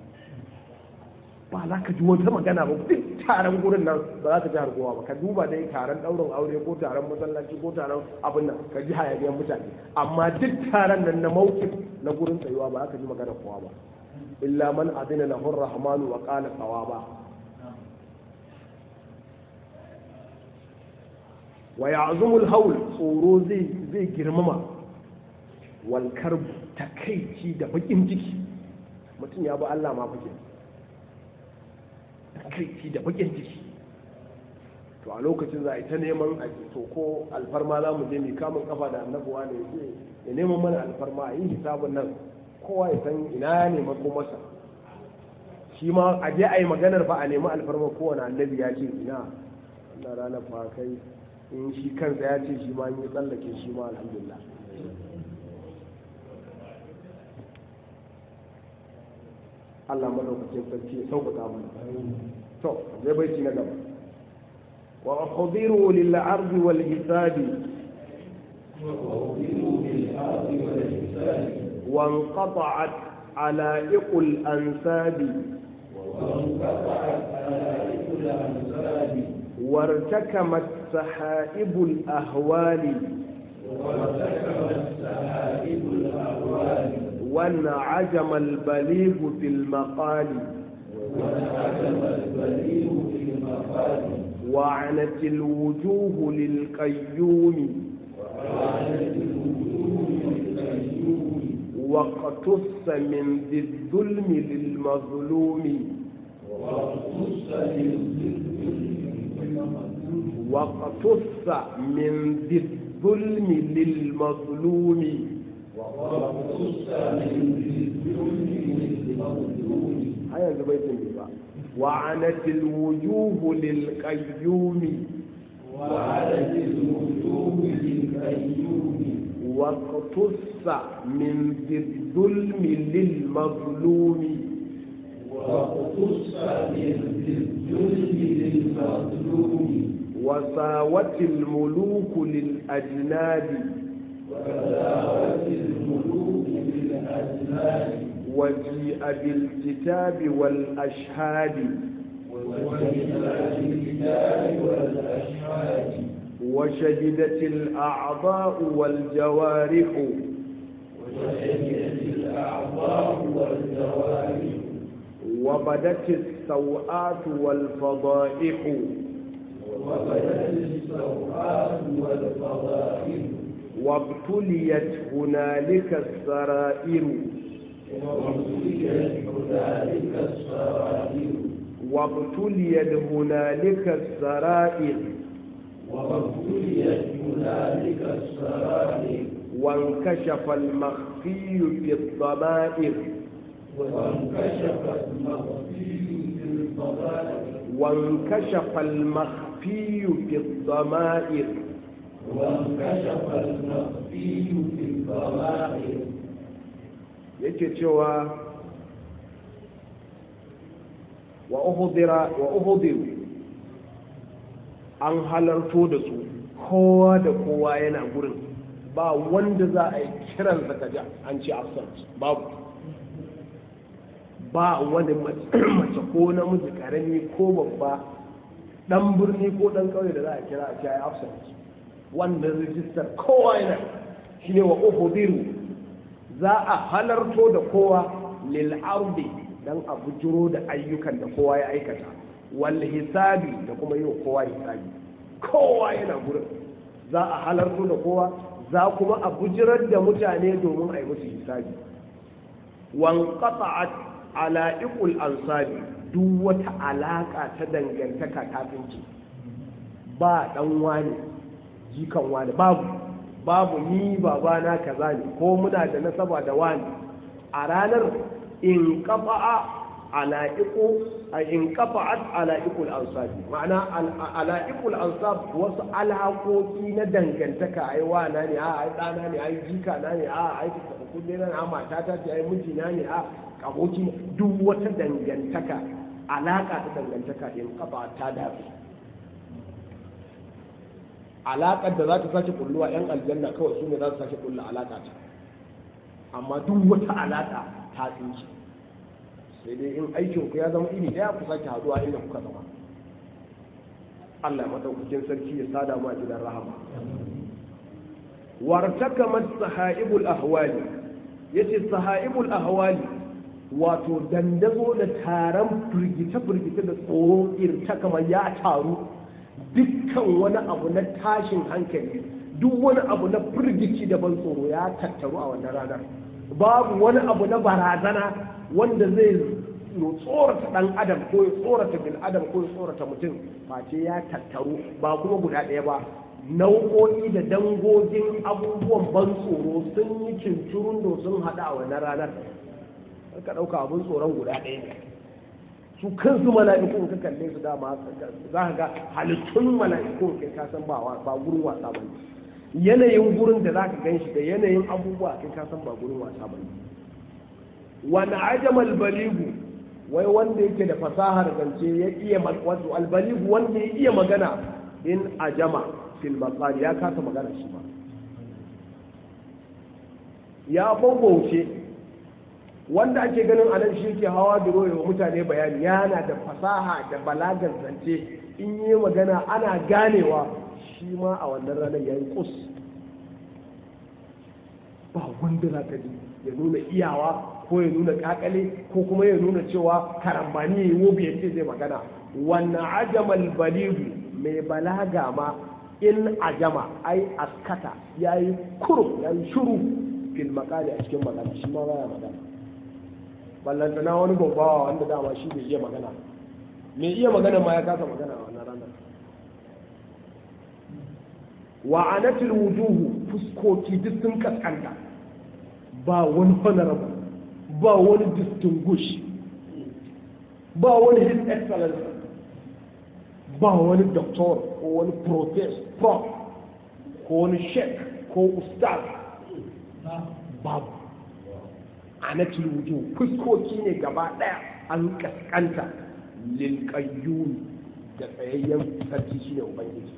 ba za ka ji wata magana ba duk taron gurin nan ba za ka ji harkowa ba ka duba dai taron ɗaurin aure ko taron masallaci ko taron abin nan ka ji hayaniyar mutane amma duk taron nan na mawkif na gurin tsayuwa ba za ka ji magana kowa ba illa man adina lahu rahmanu wa qala sawaba wa ya'zumul hawl tsoro zai zai girmama wal karb takeici da bakin ciki mutum ya ba Allah ma fake takaici da bakin ciki to a lokacin za a yi ta neman a to ko alfarma za mu je mai kamun kafa da annabuwa ne ya neman mana alfarma a yi hisabun nan kowa ya san ina ya nema ko masa shi ma a je a yi maganar fa a nemi alfarma kowane annabi ya ce ina wannan ranar fa kai in shi kansa ya ce shi ma yi tsallake shi ma alhamdulillah Allah madaukakin sarki ya sauƙaƙa mana to zai baiti na gaba wa akhdiru lil ardi wal hisabi wa inqata'at ala'iqul ansabi وارتكمت سحائب الأهوال وانعجم البليغ في المقال وعنت الوجوه للقيوم واقتص من ذي الظلم للمظلوم واقتص من ذي الظلم للمظلوم هيا زبيتين بقى وعنت الوجوه للقيوم وعنت الوجوه للقيوم واقتص من ذي الظلم للمظلوم واقتص من ذي الظلم للمظلوم وساوت الملوك للأجناد وساوت الملوك للأجناد وجيء بالكتاب والأشهاد وإلى الرجال والأشهاد وشهدت الأعضاء والجوارح وشهدت الأعضاء والجوارح وبدت السوءات والفضائح وبدت السوءات والفضائح وابتليت هنالك السرائر وابتليت هنالك السرائر وابتليت هنالك السرائر وابتليت هنالك السرائر وانكشف المخفي في الضمائر وانكشف المخفي في الضمائر وانكشف المخفي في الضمائر وانكشف المخفي في الضمائر yake cewa wa uhudira wa uhudiru an halarto da su kowa da kowa yana gurin ba wanda za a yi kiran zakaja an ce absent babu ba wani mace ko namiji karami ko babba dan birni ko dan kauye da za a kira a ce ai absent wannan rijistar kowa yana shine wa uhudiru za a halarto da kowa lil ardi dan a bujuro da ayyukan da kowa ya aikata wal hisabi da kuma yi wa kowa hisabi kowa yana gurin za a halarto da kowa za kuma a bujirar da mutane domin a yi musu hisabi wan qata'at ala'iqul ansabi duk wata alaka ta dangantaka ta tsinci ba dan wani jikan wani babu babu ni babana kaza ne ko muna da nasaba da wani a ranar in qafa'a ala'iqu in qafa'at ala'iqul ansab ma'ana ala'iqul ansab wasu alaƙoƙi na dangantaka ai wana ne a ai dana ne ai jika na ne a ai kulle na a mata ta ce ai miji na ne a aboki duk wata dangantaka alaka ta dangantaka in qafa ta dace alaƙar da za ta sake kulluwa yan aljanna kawai su ne za su sake kulla alaƙa ta amma duk wata alaƙa ta tsinci sai dai in aikin ku ya zama iri ɗaya ku sake haɗuwa inda kuka zama Allah madaukakin sarki ya sada mu a gidan rahama wartakamat sahaibul ahwali yace sahaibul ahwali wato dandazo da taron firgita firgita da tsoro irtakama ya taru dukkan wani abu na tashin hankali duk wani abu na firgici da ban tsoro ya tattaru a wannan ranar babu wani abu na barazana wanda zai tsorata dan adam ko ya tsorata bil adam ko ya tsorata mutum face ya tattaru ba kuma guda ɗaya ba nau'o'i da dangogin abubuwan ban tsoro sun yi cincirun da sun haɗa a wannan ranar ka ɗauka abin tsoron guda ɗaya ne su kansu mala'ikun ka kalle su dama za ka ga halittun mala'ikun kai ka san ba ba gurin wasa ba ne yanayin gurin da za ka gan shi da yanayin abubuwa kai ka san ba gurin wasa ba ne wani ajamal baligu wai wanda yake da fasahar zance ya iya wato albaligu wanda ya iya magana in ajama fil maqali ya kasa magana shi ba ya bambauce wanda ake ganin anan shi ke hawa da roye wa mutane bayani yana da fasaha da balagar zance in yi magana ana ganewa shi ma a wannan ranar ya yi kus ba wanda za ka ji ya nuna iyawa ko ya nuna kakale ko kuma ya nuna cewa karambani ya yi wobi ya ce zai magana wannan ajamal baligu mai balaga ma in ajama ai askata ya yi kuro ya yi shuru fil makali a cikin magana shi ma baya magana ballantana wani babbawa wanda dama shi bai iya magana mai iya magana ma ya kasa magana a wannan ranar wa anatil wujuhu fuskoki duk sun kaskanta ba wani honorable ba wani distinguish ba wani his excellence ba wani doctor ko wani professor prof ko wani sheikh ko ustaz babu anatil wujuh fuskoki ne gaba daya an kaskanta lil qayyum da tsayayyen sarki shine ubangiji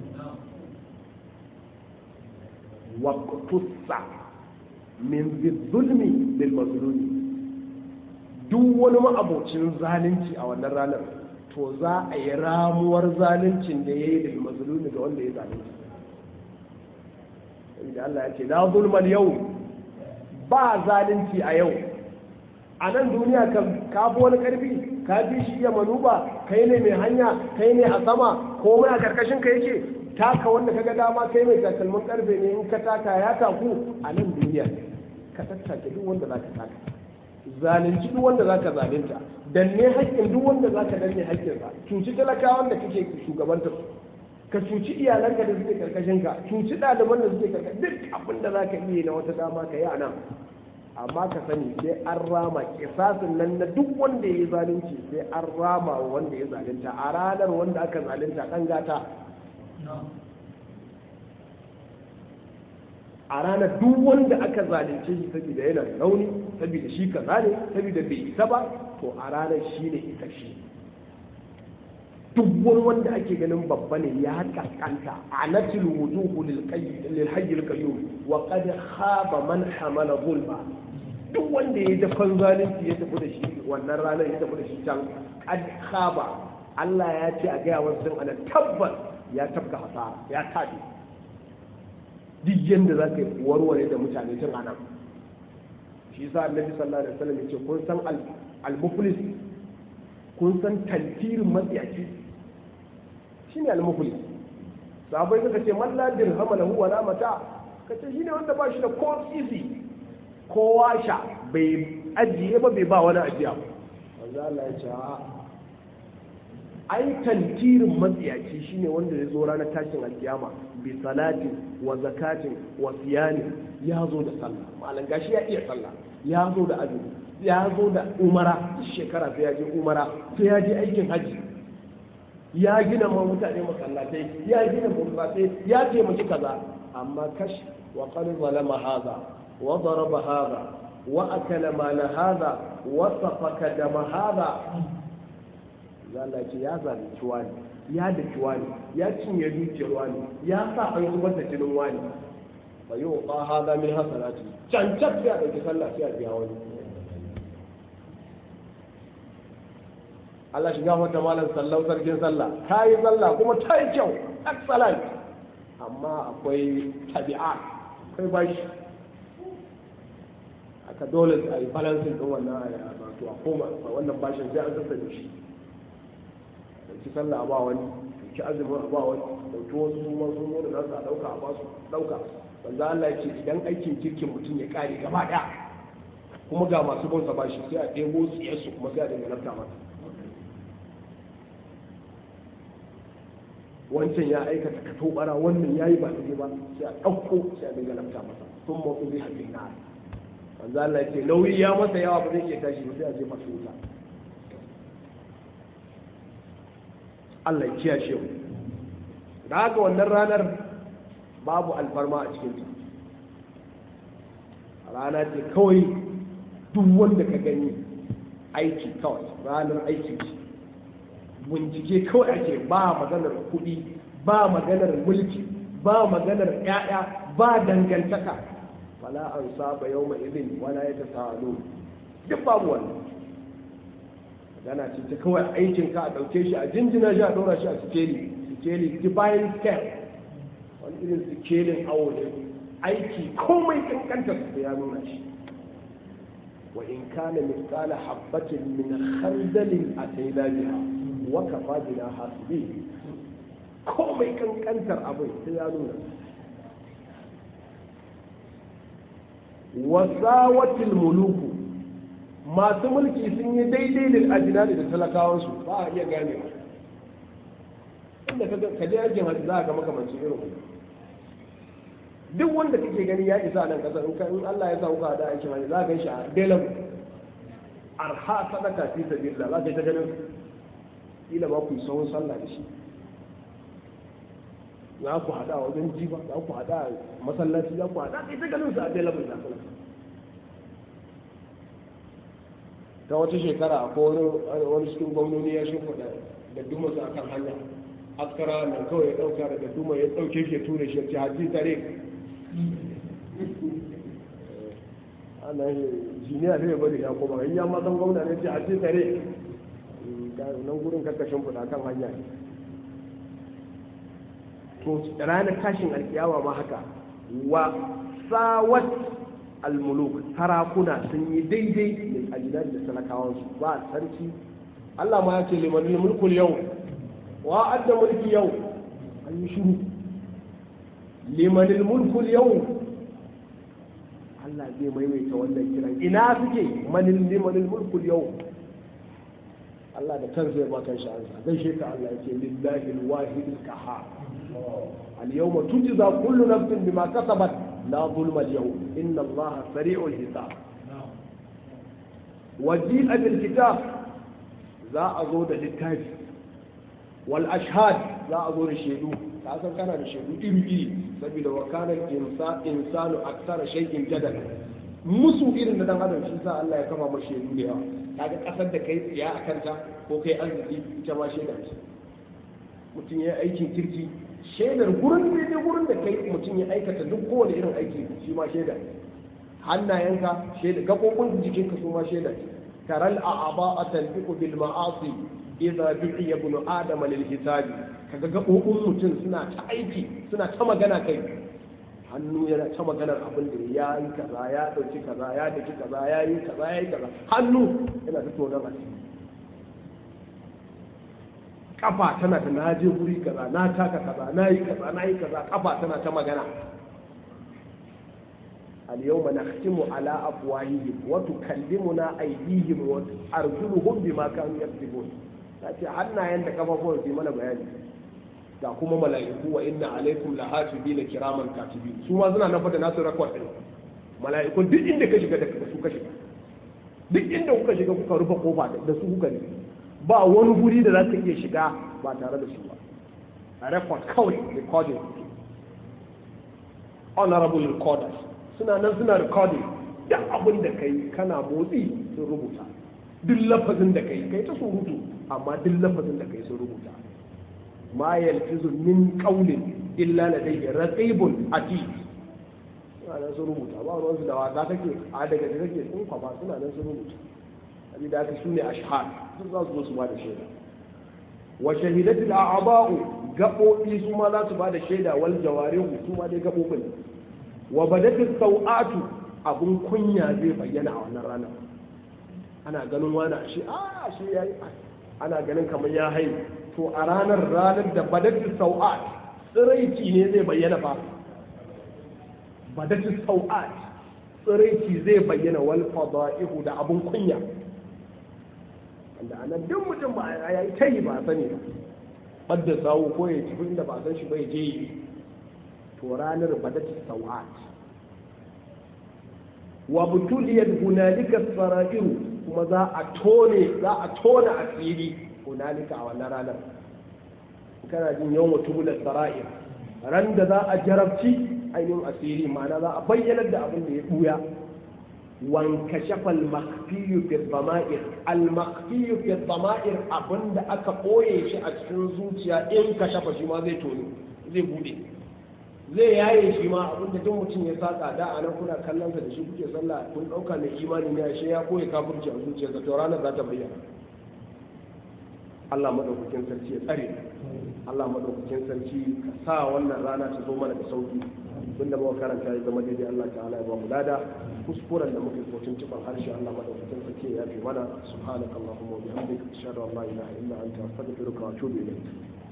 wa qutussa min zulmi bil mazlumi duk wani ma'abocin zalunci a wannan ranar to za a yi ramuwar zaluncin da ya yi da mazlumi ga wanda ya zalunci. Inda Allah ya ce la zulmal yau, ba zalunci a yau. A nan duniya kan ka fi wani karfi, ka fi shi iya manuba, kai ne mai hanya, kai ne a sama, komai a karkashin ka yake. Taka wanda kaga dama kai mai takalmin karfe ne, in ka taka ya taku. A nan duniya ka tattake duk wanda za ka taka, zalunci duk wanda za ka zalunta, danne haƙƙin duk wanda za ka danne haƙƙinsa, cuci talakawan da kake shugabanta su, ka cuci iyalanka da suke karkashin ka, cuci ɗaliban da suke karkashin, duk abin da za ka iya na wata dama ka yi a nan. Amma ka sani sai an rama kisasin nan na duk wanda ya yi zalunci, sai an rama wa wanda ya zalunta a ranar wanda aka zalunta ɗan gata. A ranar duk wanda aka zalunce shi saboda yana da rauni, saboda shi kaza ne, saboda bai isa ba, to a ranar shi ne ita shi. Duk wani wanda ake ganin babba ne ya kaskanta a natil wujuhu lil hayyil qayyum wa qad khaba man hamala zulma. Duk wanda ya dafan zalunci ya tafi da shi wannan ranar, ya tafi da shi can, qad khaba. Allah ya ce a gaya wasu din ana tabbas ya tafka hasara, ya tabi. Duk yanda za ka yi warware da mutane tun anan. Shi yasa Annabi sallallahu alaihi wasallam ya ce kun san al-muflis, kun san tantirin matsiyaci shine al-muflis. Sahabbai suka ce man la dirhama lahu wala mata, kace shine wanda ba shi da ko sisi ko washa, bai ajiye ba, bai ba wani ajiya. Manzo Allah ya ce ai tantirin matsiyaci shine wanda ya zo ranar tashin alkiyama bi salati wa zakatin wa siyani, ya zo da sallah, malan gashi ya iya sallah, ya zo da azumi, ya zo da umara, shekara sai ya je umara, sai ya je aikin haji, ya gina ma mutane masallatai, ya gina burtsatsai, ya taimaki kaza, amma kash wa qad zalama hadha wa daraba hadha wa akala mala hadha wa safaka dama hadha. Allah ce ya zalunci wani, ya daki wani, ya cinye dukiyar wani, ya sa an zubar da jinin wani. Fa yau ba hada min hasanati, cancan sai a ɗauki sallah sai a biya wani. Allah shiga wata malam sallau sarkin sallah, ta yi sallah kuma ta yi kyau, excellent, amma akwai tabi'a, akwai bashi. Aka dole a yi balansin ɗin wannan a wato a koma wannan bashin sai an sassa da shi. Dauki sallah a ba wani, dauki azumin a ba wani, dauki wasu su ma sun nuna nasu a ɗauka a ba su ɗauka. Banza Allah ya ce idan aikin kirkin mutum ya ƙare gaba ɗaya, kuma ga masu bin sa bashi, sai a ɗebo tsiyarsu kuma sai a dinga lafta masa. Wancan ya aikata ka tobara, wannan yayi ba daidai ba, sai a ɗauko sai a dinga lafta masa. Sun motsu zai haɗe na. Banza Allah ya ce nauyi ya masa yawa ba zai iya tashi ba, sai a jefa su wuta. Allah ya kiyashe mu. Da haka wannan ranar babu alfarma a cikinta. Rana ce kawai duk wanda ka gani aiki kawai, ranar aiki ce. Bincike kawai ake, ba maganar kuɗi, ba maganar mulki, ba maganar ƴaƴa, ba dangantaka. Wala an saba yau mai izin, wala ya ta sa'alo. Duk babu wannan. Gana ce ta kawai aikin ka a ɗauke shi a jinjina shi a ɗora shi a sikeli, sikeli divine scale, wani irin sikelin awo ne, aiki komai kankanta su ya nuna shi. Wa in kana misqala habbatin min khardalin atayna biha wa kafa bina hasibi, komai kankantar abin sai ya nuna. Wasawatil muluku, masu mulki sun yi daidai da ajinani da talakawansu, ba a iya gane ba. Inda ka je aikin hajji za a ga makamancin irin wani. Duk wanda kake gani ya isa nan kasar, in Allah ya sa kuka da aikin hajji za a gan shi a delam arha sadaka fi sabilillah, za ka yi ta ganin kila ba ku sahun sallah da shi. Za ku hada wajen jiba, za ku hada masallaci, za ku hada kai ta ganin su a delam da sallah. Ta wata shekara ko wani cikin gwamnoni ya shimfiɗa da duma su akan hanya, askara nan kawai ya ɗauka daga duma ya ɗauke shi ya ture shi ya ce haji tare. Ana jiniya ne bari ya koma, in ya matan gwamna ne ce haji tare, nan gurin karkashin fuda kan hanya ne to ranar tashin alkiyama ma haka wa sawat almuluk sarakuna sun yi daidai da ajidan da talakawansu ba sarki Allah ma ya ce liman mulkul yau wa adda mulki yau an yi shiru liman mulkul yau Allah zai maimaita wannan kiran ina suke manin liman mulkul yau Allah da kansa ya baka shi an zai sheka Allah yake lillahi alwahid alqahhar al-yawma tujza kullu nafsin bima kasabat la zulma al-yawm inna Allah sari'ul hisab waji'a bil kitab za a zo da littafi wal ashhad za a zo da shaidu ka san kana da shaidu iri iri saboda wa kana insanu aktsara shay'in jadal musu irin da dan adam shi sa Allah ya kama masa shaidu da yawa kaga kasar da kai tsiya a kanta ko kai arziki ita ma shaida ce mutum ya aikin kirki shaidar gurin da ne gurin da kai mutum ya aikata duk kowane irin aiki shi ma shaida hannayenka shaida gabobin jikinka su ma shaida taral a'aba tanfiqu bil ma'asi idza du'iya ibn adam lil hisab kaga gabobin mutum suna ta aiki suna ta magana kai hannu yana ta maganar abin da ya yi kaza ya dauki kaza ya daki kaza ya yi kaza ya yi kaza hannu yana ta tonar asiri kafa tana ta na je guri kaza na taka kaza na yi kaza na yi kaza kafa tana ta magana اليوم نختم على أفواههم وتكلمنا أيديهم وأرجلهم بما كانوا يكسبون لكن حنا عندك كفافون في من بياني da kuma mala'iku wa inna alaikum lahafizina kiraman katibin su ma suna nan fa da nasu record din mala'ikun duk inda ka shiga da su ka shiga duk inda kuka shiga kuka rufe kofa da su kuka ne ba wani guri da za ka iya shiga ba tare da su ba a record kawai recording honorable recorders suna nan suna recording duk abin da kai kana motsi sun rubuta duk lafazin da kai kai ta surutu amma duk lafazin da kai sun rubuta ma yalfizu min qawlin illa ladayhi raqibun atid suna nan sun rubuta ba ruwan su da wasa kake a daga da kake sun kwafa suna nan sun rubuta abi da aka sune ashhad duk za su zo su ba da shaida wa shahidatul a'da'u gabobi su ma za su ba da shaida wal jawarihu su ma dai gabobin wa badatis sau'atu abun kunya zai bayyana a wannan ranar ana ganin wani shi a shi yayi ana ganin kamar ya haihu to a ranar ranar da badatis sau'at tsiraici ne zai bayyana fa badatis sau'at tsiraici zai bayyana wal fada'ihu da abun kunya wanda anan duk mutum ba ya yi tayi ba sani ba badda zawo ko ya tafi inda ba san shi ba ya je yi to ranar badatis sau'at wa butuliyat hunalika sara'iru kuma za a tone za a tona asiri hunalika a wannan ranar kana jin yawan tubulat sara'ir ran da za a jarabci ainihin asiri ma'ana za a bayyana da abin da ya buya wan kashafa al-makhfiyu fi dhama'ir al-makhfiyu fi dhama'ir abinda aka koye shi a cikin zuciya in kashafa shi ma zai tono zai bude zai yaye shi ma abinda duk mutum ya saka da a nan kuna kallon sa da shi kuke sallah kun dauka mai imani ne ashe ya koyi kafirci a zuciyarsa to ranar za ta bayyana Allah madaukakin sarki ya tsare Allah madaukakin sarki ka sa wannan rana ta zo mana da sauki abinda muka karanta ya zama daidai Allah ta'ala ya ba mu lada kuskuren da muke kotun cikin harshe Allah madaukakin sarki ya fi mana subhanakallahumma wa bihamdika ashhadu an la ilaha illa anta astaghfiruka wa atubu ilayk